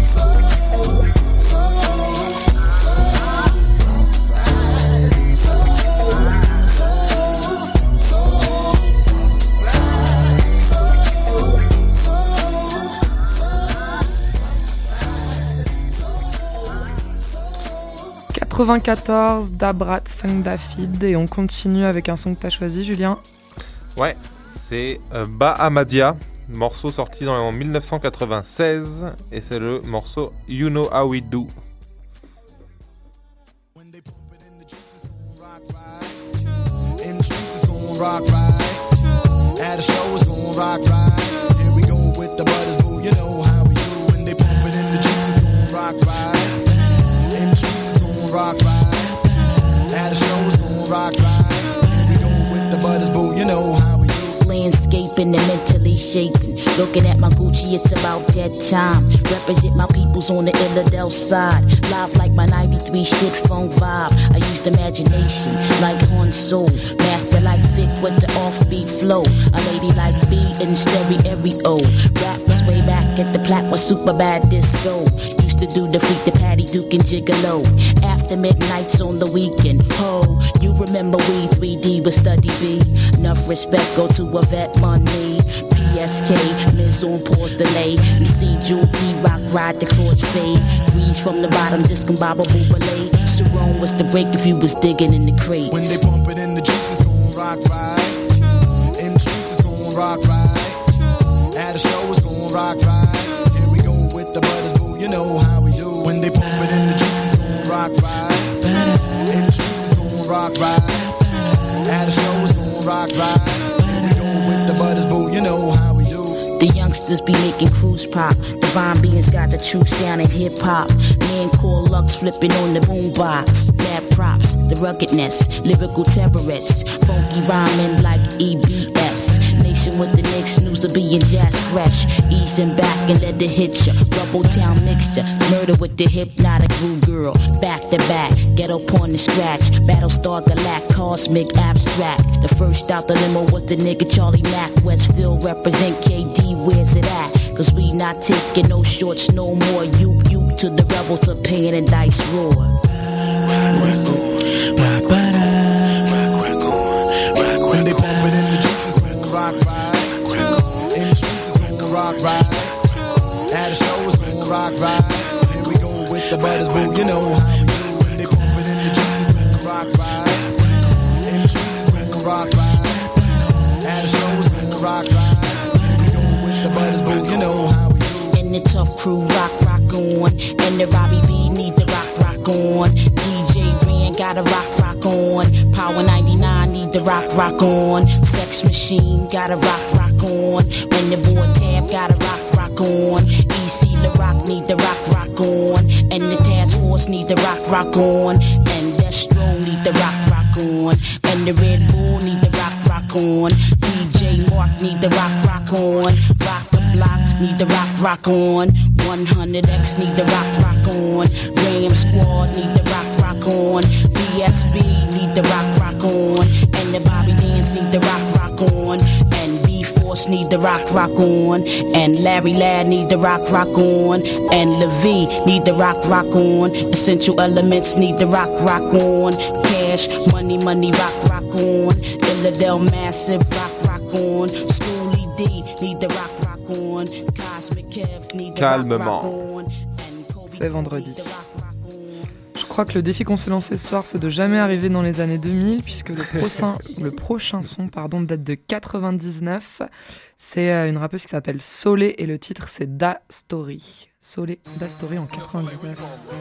94, Da Brat, Funk Da Feed, et on continue avec un son que t'as choisi, Julien. Ouais, c'est Bahamadia, morceau sorti en 1996, et c'est le morceau You Know How We Do. In the streets it's gon' rock right. At a show it's gon' rock right. Here we go with the brothers, boo, you know how we do. When they pump it in the jeeps it's gon' rock right. In the streets it's gon' rock right. At a show it's gon' rock right. Here we go with the brothers, boo, you know how we do. Landscaping and mentally shaping. Looking at my Gucci, it's about that time. Represent my peoples on the Illidale side. Live like my 93 shit phone vibe. I used imagination like Han Solo. Master like Vic with the offbeat flow. A lady like B in stereo. Rap was way back at the Platte was super bad disco. Used to do the freak, the Patty Duke and Gigolo. After midnights on the weekend. Ho, you remember we 3D with Study B. Enough respect, go to a vet money. PSK, Liz on pause delay. You see Jewel T-Rock ride the chords fade. Grease from the bottom, discombobable ballet. Sharon was the break if you was digging in the crates. When they pump it in the jeeps, it's gon' rock right. In the streets, it's gon' rock right. At a show, it's gon' rock right. Here we go with the brothers, boo, you know how we do. When they pump it in the jeeps, it's gon' rock right. In the streets, it's gon' rock right. At a show, it's gon' rock right. Here we go with the brothers, boo, you know how we do. The youngster gangsters be making crews pop. Divine beings got the true sound in hip hop. Man called Lux flipping on the boombox. Bad props, the ruggedness, lyrical terrorists. Funky rhyming like EBS. Nation with the Knicks, news of being jazz fresh. Easing back and let it hit ya. Rubble town mixture, murder with the hypnotic groove girl. Back to back, ghetto porn and scratch. Battlestar Galact, cosmic abstract. The first out the limo was the nigga Charlie Mack. Westfield represent KD, where's it at? Cause we not taking no shorts no more. You to the rebel to pain and dice roar. Rock on. When they bump it in the jeeps, it's gonna rock right. In the streets, it's gonna rock right. At a show, it's gonna rock right. Here we go with the butters, boo, you know how we do. When they bump it in the jeeps, it's gonna rock right. In the streets, it's gonna rock right. At a show, it's gonna rock right. Here we go with the butters, boo, you know how we do. And the tough crew rock on. And the Robbie B need the rock on. DJ Ren got a rock on. Power 99 need the rock on. Sex Machine got a rock on. When the boy Tab got a rock on. EC LaRock need the rock on. And the Task Force need the rock on. And Destro need the rock on. And the Red Bull need the rock on. DJ Mark need the rock on. Rock the block need the rock on. 100X need the rock on. Ram Squad need the rock on. BSB need the rock on. And the Bobby Dance need the rock on. And B-Force need the rock on. And Larry Ladd need the rock on. And Levy need the rock on. Essential Elements need the rock on. Cash, money, rock on. Illidale Massive rock on. Schoolie D need the rock on. Cosmic Kev need the Calmement. rock on. C'est vendredi. Je crois que le défi qu'on s'est lancé ce soir, c'est de jamais arriver dans les années 2000, puisque le prochain son date de 99. C'est une rappeuse qui s'appelle Solé et le titre c'est Da Story. Solé, Da Story en 99.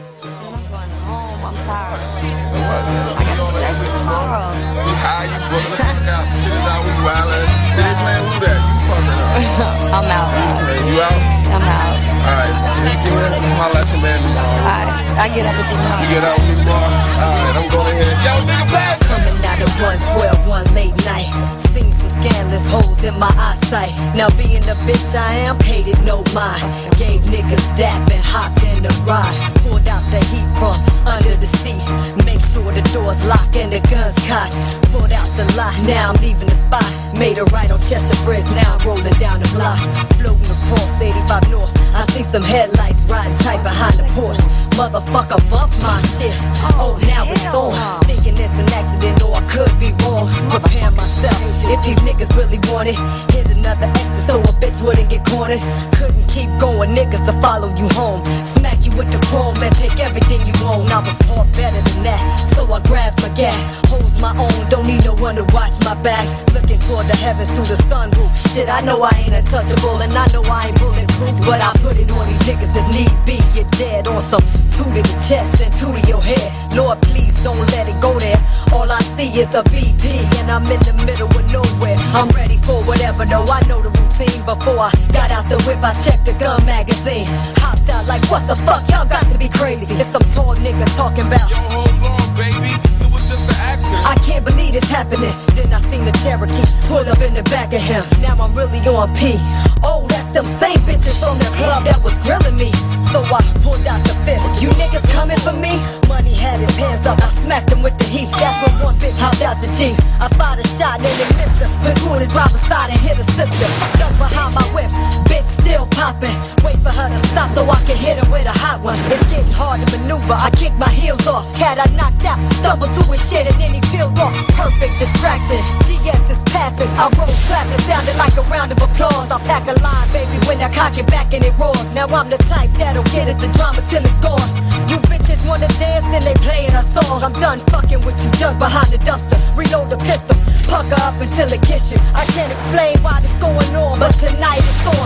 I'm out. You out? I'm out. Alright, you can holler at your man tomorrow. Alright, I get up with you tomorrow. You get out with me tomorrow? Alright, I'm going ahead. Yo, nigga, back! Coming out of 112, one late night. Seen some scandalous holes in my eyesight. Now being the bitch I am, paid it no mind. Gave niggas dap and hopped in the ride. Pulled out the heat from under the seat. Make sure the doors locked and the guns cocked. Pulled out the lot, now I'm leaving the spot. Made a right on Cheshire Bridge, now I'm rolling down the block. Floating across 85 North, I see some headlights riding tight behind the Porsche. Motherfucker bumped my shit, oh now it's on. Thinking it's an accident or I could be wrong. Prepare myself, if these niggas really want it. Hit another exit so a bitch wouldn't get cornered. Couldn't keep going, niggas to follow you home. Smack you with the chrome and take everything you own. I was taught better than that, so I grabbed my gat. Holds my own, don't need no one to watch my back. Looking toward the heavens through the sunroof. Shit, I know I ain't untouchable and I know I ain't bulletproof, but I put it on these niggas if need be. You're dead on some 2 to the chest and 2 to your head. Lord, please don't let it go there. All I see is a BP and I'm in the middle of nowhere. I'm ready for whatever, though I know the routine. Before I got out the whip, I checked the gun magazine. Hopped out like, what the fuck, y'all got to be crazy. It's some tall nigga talking about, Yo, hold on, baby. It was just an accident. I can't believe it's happening. Then I seen the Cherokee pull up in the back of him. Now I'm really on P. Oh, that's them same bitches from the club that was grilling me. So I pulled out the fifth. You niggas coming for me? Money had his hands up. I smacked him with the heat. That's when one bitch hopped out the Jeep. I fired a shot and it missed her. Put two in the driver's side and hit her sister. Duck behind my whip. Bitch still popping. Wait for her to stop so I can hit her with a hot one. It's getting hard to maneuver. I kicked my heels off. Had I knocked out. Stumbled through his shit and then he peeled off. Perfect distraction. GS is passing. I roll clapping. Sounded like a round of applause. I pack a line, baby, when I cock it back and it roars. Now I'm the type that'll get it the drama till it's gone. You bitches wanna dance, then they playing a song. I'm done fucking with you, duck behind the dumpster. Reload the pistol, pucker up until it kiss you. I can't explain why this going on, but tonight it's on. Fuck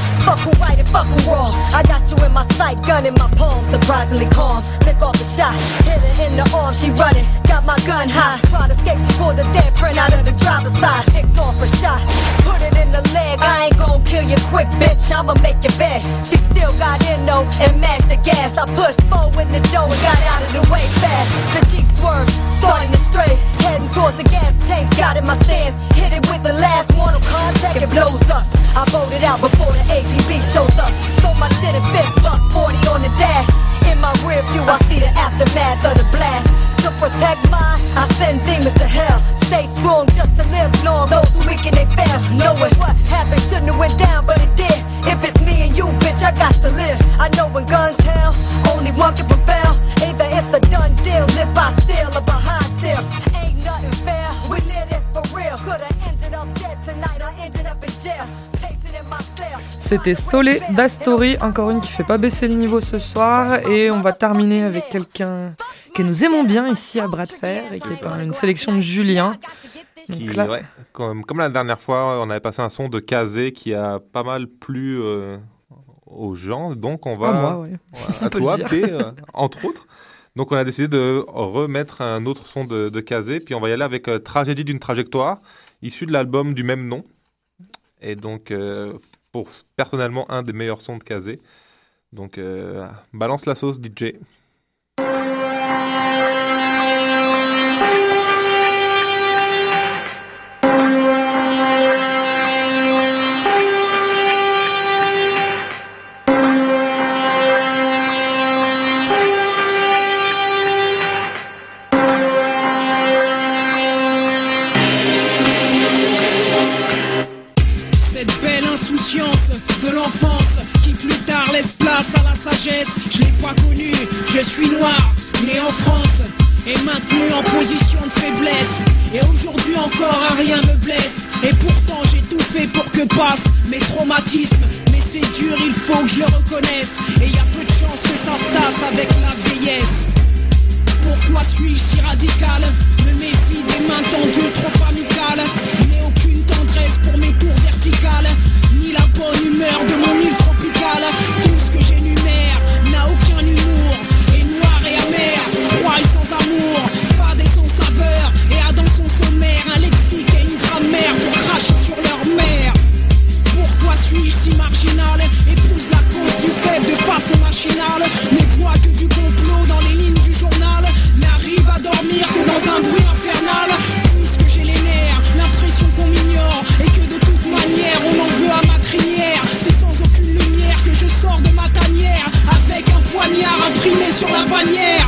who right and fuck who wrong. I got you in my sight, gun in my palm, surprisingly calm. Pick off the shot, hit her in the arm, she running. Got my gun high, try to escape, she pulled the dead friend out of the driver's side. Picked off a shot, put it in the leg. I ain't gon' kill you quick, bitch, I'ma make you bed. She still got in though, and mashed the gas. I pushed forward in the door and got out of the way fast. The Jeep swerved, starting to stray, heading towards the gas tank. Got in my stance, hit it with the last mortal contact, it blows up. I rolled it out before the APB shows up. Throw my shit in fifth, buck 40 on the dash. In my rear view, I see the aftermath of the blast. To protect mine, I send demons to hell. Stay strong just to live long. Those who weaken, they fail. Knowing what happened shouldn't have went down, but it did. If it's me and you, bitch, I got to live. I know when guns hell, only one can prevail. Either it's a done deal, live by steel or behind steel. Ain't nothing fair, we live this for real. Could've ended up dead tonight, I ended up in jail. Pacing in my cell. C'était Solé d'Astory, encore une qui fait pas baisser le niveau ce soir. Et on va terminer avec quelqu'un que nous aimons bien ici à Bras de Fer et qui est une sélection de Julien. Donc là... ouais, comme la dernière fois, on avait passé un son de Kazé qui a pas mal plu aux gens. Donc on va... moi, ouais. À toi, P, entre autres. Donc on a décidé de remettre un autre son de Kazé. Puis on va y aller avec Tragédie d'une trajectoire, issu de l'album du même nom. Et donc... pour personnellement un des meilleurs sons de Kazé. Donc balance la sauce DJ. De l'enfance qui plus tard laisse place à la sagesse. Je l'ai pas connu, je suis noir, né en France et maintenu en position de faiblesse. Et aujourd'hui encore rien me blesse. Et pourtant j'ai tout fait pour que passent mes traumatismes. Mais c'est dur, il faut que je le reconnaisse. Et y a peu de chance que ça se tasse avec la vieillesse. Pourquoi suis-je si radical? Me méfie des mains tendues trop amicales. N'ai aucune tendresse pour mes tours verticales, ni la bonne humeur de mon île tropicale. Tout ce que j'énumère n'a aucun humour, est noir et amer, froid et sans amour, fade et sans saveur, et a dans son sommaire un lexique et une grammaire pour cracher sur leur mère. Pourquoi suis-je si marginal? Épouse la cause du faible de façon machinale. Ne vois que du complot dans les lignes du journal. N'arrive à dormir que dans un bruit infernal. Puisque j'ai les nerfs, l'impression qu'on m'ignore, et que de toute manière on en veut à ma crinière. C'est sans aucune lumière que je sors de ma tanière, avec un poignard imprimé sur la bannière.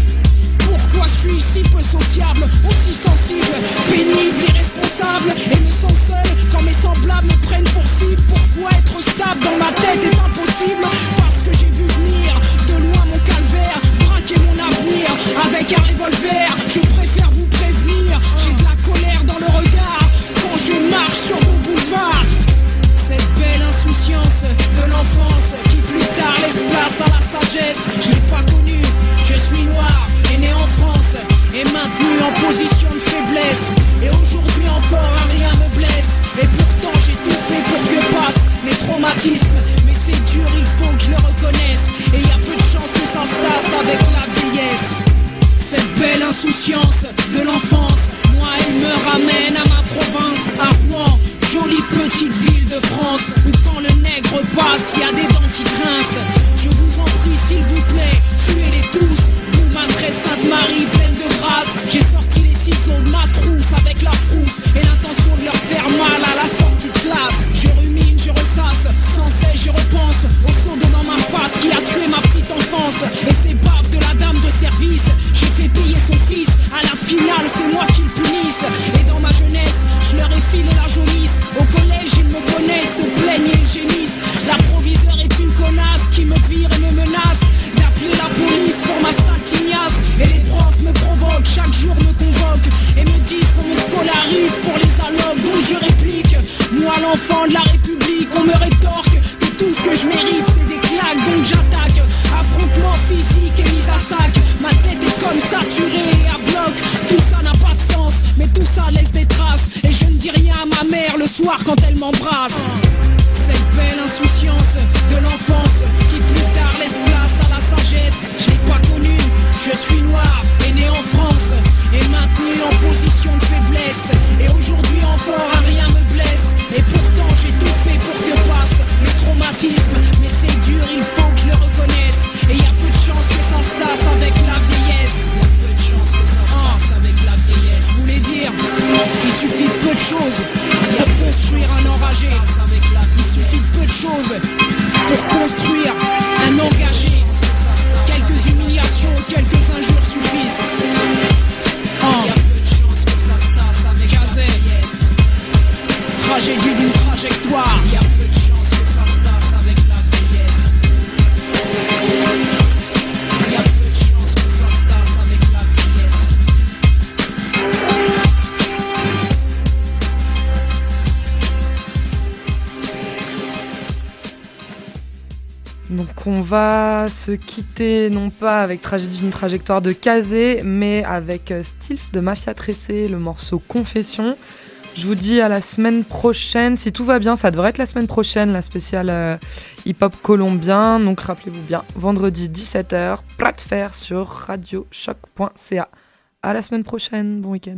Pourquoi suis-je si peu sociable, aussi sensible, pénible, irresponsable, et me sens seul quand mes semblables me prennent pour cible? Pourquoi être stable dans ma tête est impossible? Parce que j'ai vu venir de loin mon calvaire, braquer mon avenir avec un revolver. Je préfère vous prévenir, j'ai de la colère dans le regard quand je marche sur vos boulevards. Cette belle insouciance de l'enfance qui plus tard laisse place à la sagesse. Je l'ai pas connue, je suis noir et né en France et maintenu en position de faiblesse. Et aujourd'hui encore rien me blesse. Et pourtant j'ai tout fait pour que passent mes traumatismes. Mais c'est dur, il faut que je le reconnaisse. Et y a peu de chance que ça se tasse avec la vieillesse. Cette belle insouciance de l'enfance, moi elle me ramène à ma province, à Rouen, jolie petite ville de France, où quand le nègre passe, y a des dents qui grincent. Je vous en prie s'il vous plaît, tuez-les tous. Vous m'adresse Sainte-Marie pleine de grâce. J'ai sorti les ciseaux de ma trousse avec la frousse et l'intention de leur faire mal à la sortie de classe. Je rumine, je ressasse, sans cesse je repense au son de dans ma face qui a tué ma petite enfance. Et ces baves de la dame de service, j'ai fait payer son fils. À la finale c'est moi qui le punisse. Et dans ma jeunesse, je leur ai filé la jaunisse. Au collège ils me connaissent, se plaignent et ils gémissent. La proviseure est une connasse qui me vire et me menace d'appeler la police pour ma sale tignasse. Et les profs me provoquent, chaque jour me convoquent et me disent qu'on me scolarise pour les allocs. Donc je réplique, moi l'enfant de la République. On me rétorque que tout ce que je mérite c'est des claques. Donc j'attaque, affrontement physique et mise à sac. Ma tête est comme saturée et à bloc. Tout ça n'a pas de sens, mais tout ça laisse des traces. Et je ne dis rien à ma mère le soir quand elle m'embrasse. Cette belle insouciance chose pour construire un engagé. Quelques humiliations, quelques injures suffisent. Gazé, tragédie d'une trajectoire. Il y a peu de chance que ça se tasse avec la vieillesse. Il y a peu de chance que ça se tasse avec la vieillesse. Donc on va se quitter non pas avec Tragédie d'une trajectoire de Kazé, mais avec Stilf de Mafia Tressé, le morceau Confession. Je vous dis à la semaine prochaine, si tout va bien, ça devrait être la semaine prochaine, la spéciale hip-hop colombien. Donc rappelez-vous bien, vendredi 17h, plat de fer sur radiochoc.ca. À la semaine prochaine, bon week-end.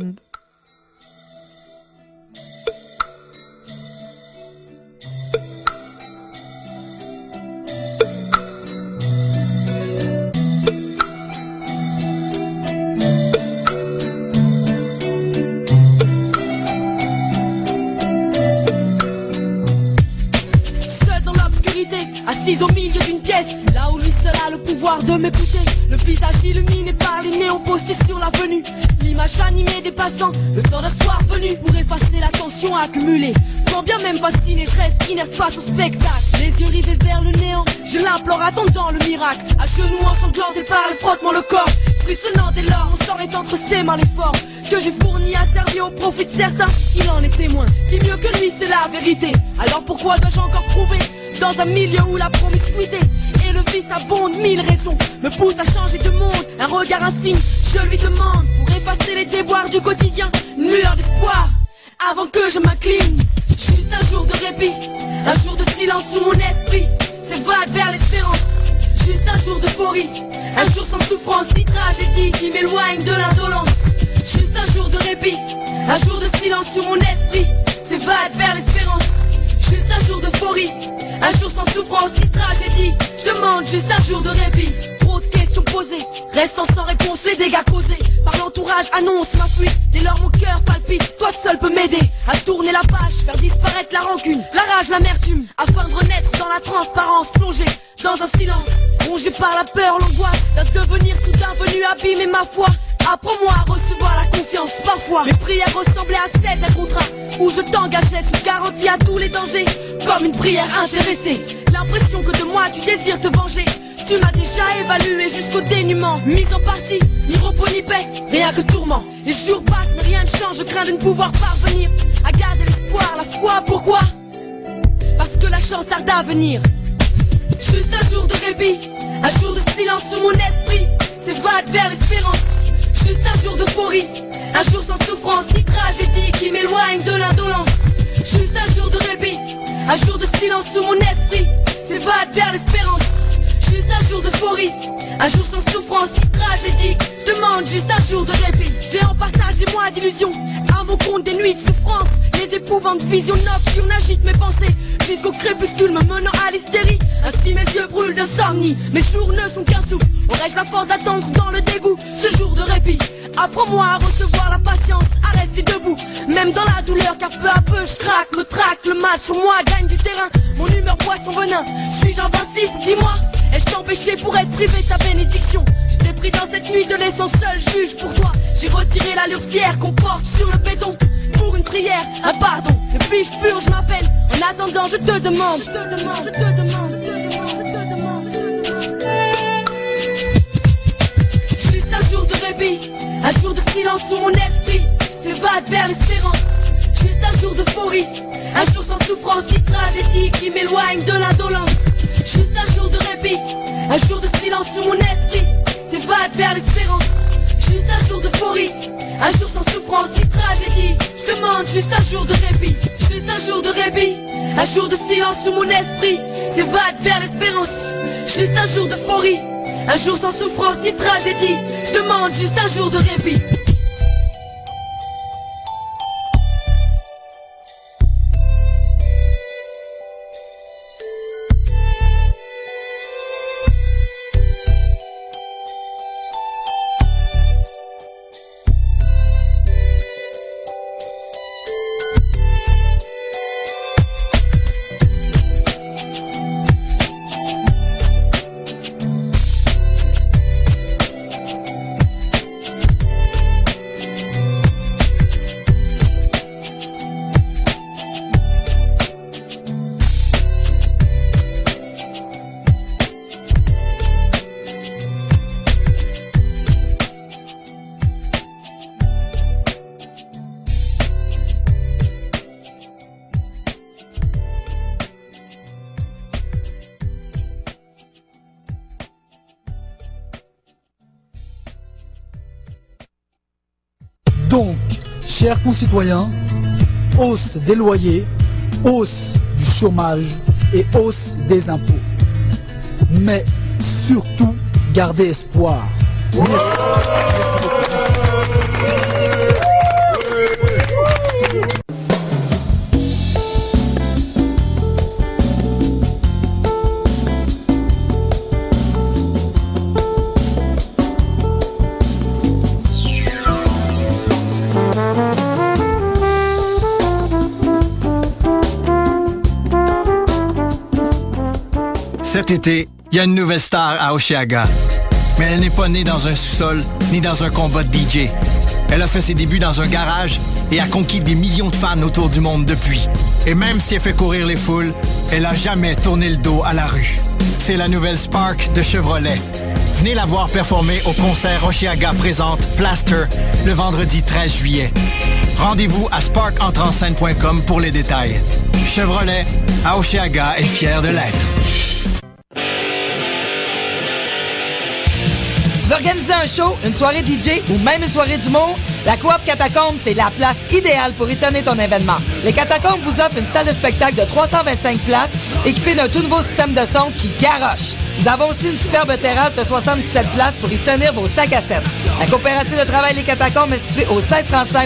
Assise au milieu d'une pièce, là où lui seul a le pouvoir de m'écouter. Le visage illuminé par les néons postés sur l'avenue. L'image animée des passants, le temps d'un soir venu pour effacer la tension accumulée. Quand bien même fasciné, je reste inerte face au spectacle. Les yeux rivés vers le néant, je l'implore attendant le miracle. À genoux ensanglanté par le frottement, le corps frissonnant dès lors, on sort est entre ses mains les formes que j'ai fourni à servir au profit de certains. Il en est témoin, qui mieux que lui c'est la vérité. Alors pourquoi dois-je encore prouver dans un milieu où la promiscuité et le vice abondent? Mille raisons me poussent à changer de monde. Un regard, un signe, je lui demande pour effacer les déboires du quotidien. Une lueur d'espoir avant que je m'incline. Juste un jour de répit, un jour de silence où mon esprit s'évade vers l'espérance. Juste un jour d'euphorie, un jour sans souffrance ni tragédie qui m'éloigne de l'indolence. Juste un jour de répit, un jour de silence où mon esprit s'évade vers l'espérance. Juste un jour d'euphorie, un jour sans souffrance ni tragédie. Je demande juste un jour de répit. Trop de questions posées, restant sans réponse, les dégâts causés par l'entourage annoncent ma fuite. Dès lors mon cœur palpite, toi seul peux m'aider à tourner la page, faire disparaître la rancune, la rage, l'amertume, afin de renaître dans la transparence, plongé dans un silence, rongé par la peur, l'angoisse d'un devenir soudain venu abîmer ma foi. Apprends-moi à recevoir la confiance. Parfois mes prières ressemblaient à celles d'un contrat où je t'engageais sous garantie à tous les dangers, comme une prière intéressée. L'impression que de moi tu désires te venger. Tu m'as déjà évalué jusqu'au dénuement. Mise en partie, ni repos ni paix, rien que tourment. Les jours passent mais rien ne change, je crains de ne pouvoir parvenir à garder l'espoir, la foi. Pourquoi? Parce que la chance tarde à venir. Juste un jour de répit, un jour de silence où mon esprit s'évade vers l'espérance. Juste un jour d'euphorie, un jour sans souffrance ni tragédie qui m'éloigne de l'indolence. Juste un jour de répit, un jour de silence où mon esprit s'évade vers l'espérance. Juste un jour d'euphorie, un jour sans souffrance ni tragédie. Je demande juste un jour de répit. J'ai en partage des mois d'illusions, à mon compte des nuits de souffrance. Les épouvantes visions nocturnes agitent mes pensées jusqu'au crépuscule me menant à l'hystérie. Ainsi mes yeux brûlent d'insomnie, mes jours ne sont qu'un souffle. Aurais-je la force d'attendre dans le dégoût ce jour de répit? Apprends-moi à recevoir la patience, à rester debout, même dans la douleur, car peu à peu je craque, me traque, le mal sur moi gagne du terrain. Mon humeur boit son venin, suis-je invincible? Dis-moi, ai-je t'empêché pour être privé de ta bénédiction? Je t'ai pris dans cette nuit de laissant seul juge pour toi. J'ai retiré l'allure fière qu'on porte sur le béton. Pour une prière, un pardon, le pif purge ma peine. En attendant je te demande, je te demande, je te demande, je te demande, je te demande, je te demande. Juste un jour de répit, un jour de silence où mon esprit s'évade vers l'espérance. Juste un jour d'euphorie, un jour sans souffrance ni tragédie qui m'éloigne de l'indolence. Juste un jour de répit, un jour de silence où mon esprit s'évade vers l'espérance. Juste un jour d'euphorie, un jour sans souffrance ni tragédie. Je demande juste un jour de répit. Juste un jour de répit, un jour de silence où mon esprit s'évade vers l'espérance. Juste un jour d'euphorie, un jour sans souffrance ni tragédie. Je demande juste un jour de répit. Donc, chers concitoyens, hausse des loyers, hausse du chômage et hausse des impôts. Mais surtout, gardez espoir. Merci. Merci beaucoup. Cet été, il y a une nouvelle star à Osheaga. Mais elle n'est pas née dans un sous-sol ni dans un combat de DJ. Elle a fait ses débuts dans un garage et a conquis des millions de fans autour du monde depuis. Et même si elle fait courir les foules, elle a jamais tourné le dos à la rue. C'est la nouvelle Spark de Chevrolet. Venez la voir performer au concert Osheaga présente Plaster le vendredi 13 juillet. Rendez-vous à sparkentrenscène.com pour les détails. Chevrolet, à Osheaga, est fier de l'être. Tu veux organiser un show, une soirée DJ ou même une soirée d'humour? La Coop Catacombe, c'est la place idéale pour étonner ton événement. Les Catacombes vous offrent une salle de spectacle de 325 places équipée d'un tout nouveau système de son qui garoche. Nous avons aussi une superbe terrasse de 77 places pour y tenir vos sacs à 7. La coopérative de travail Les Catacombes est située au 1635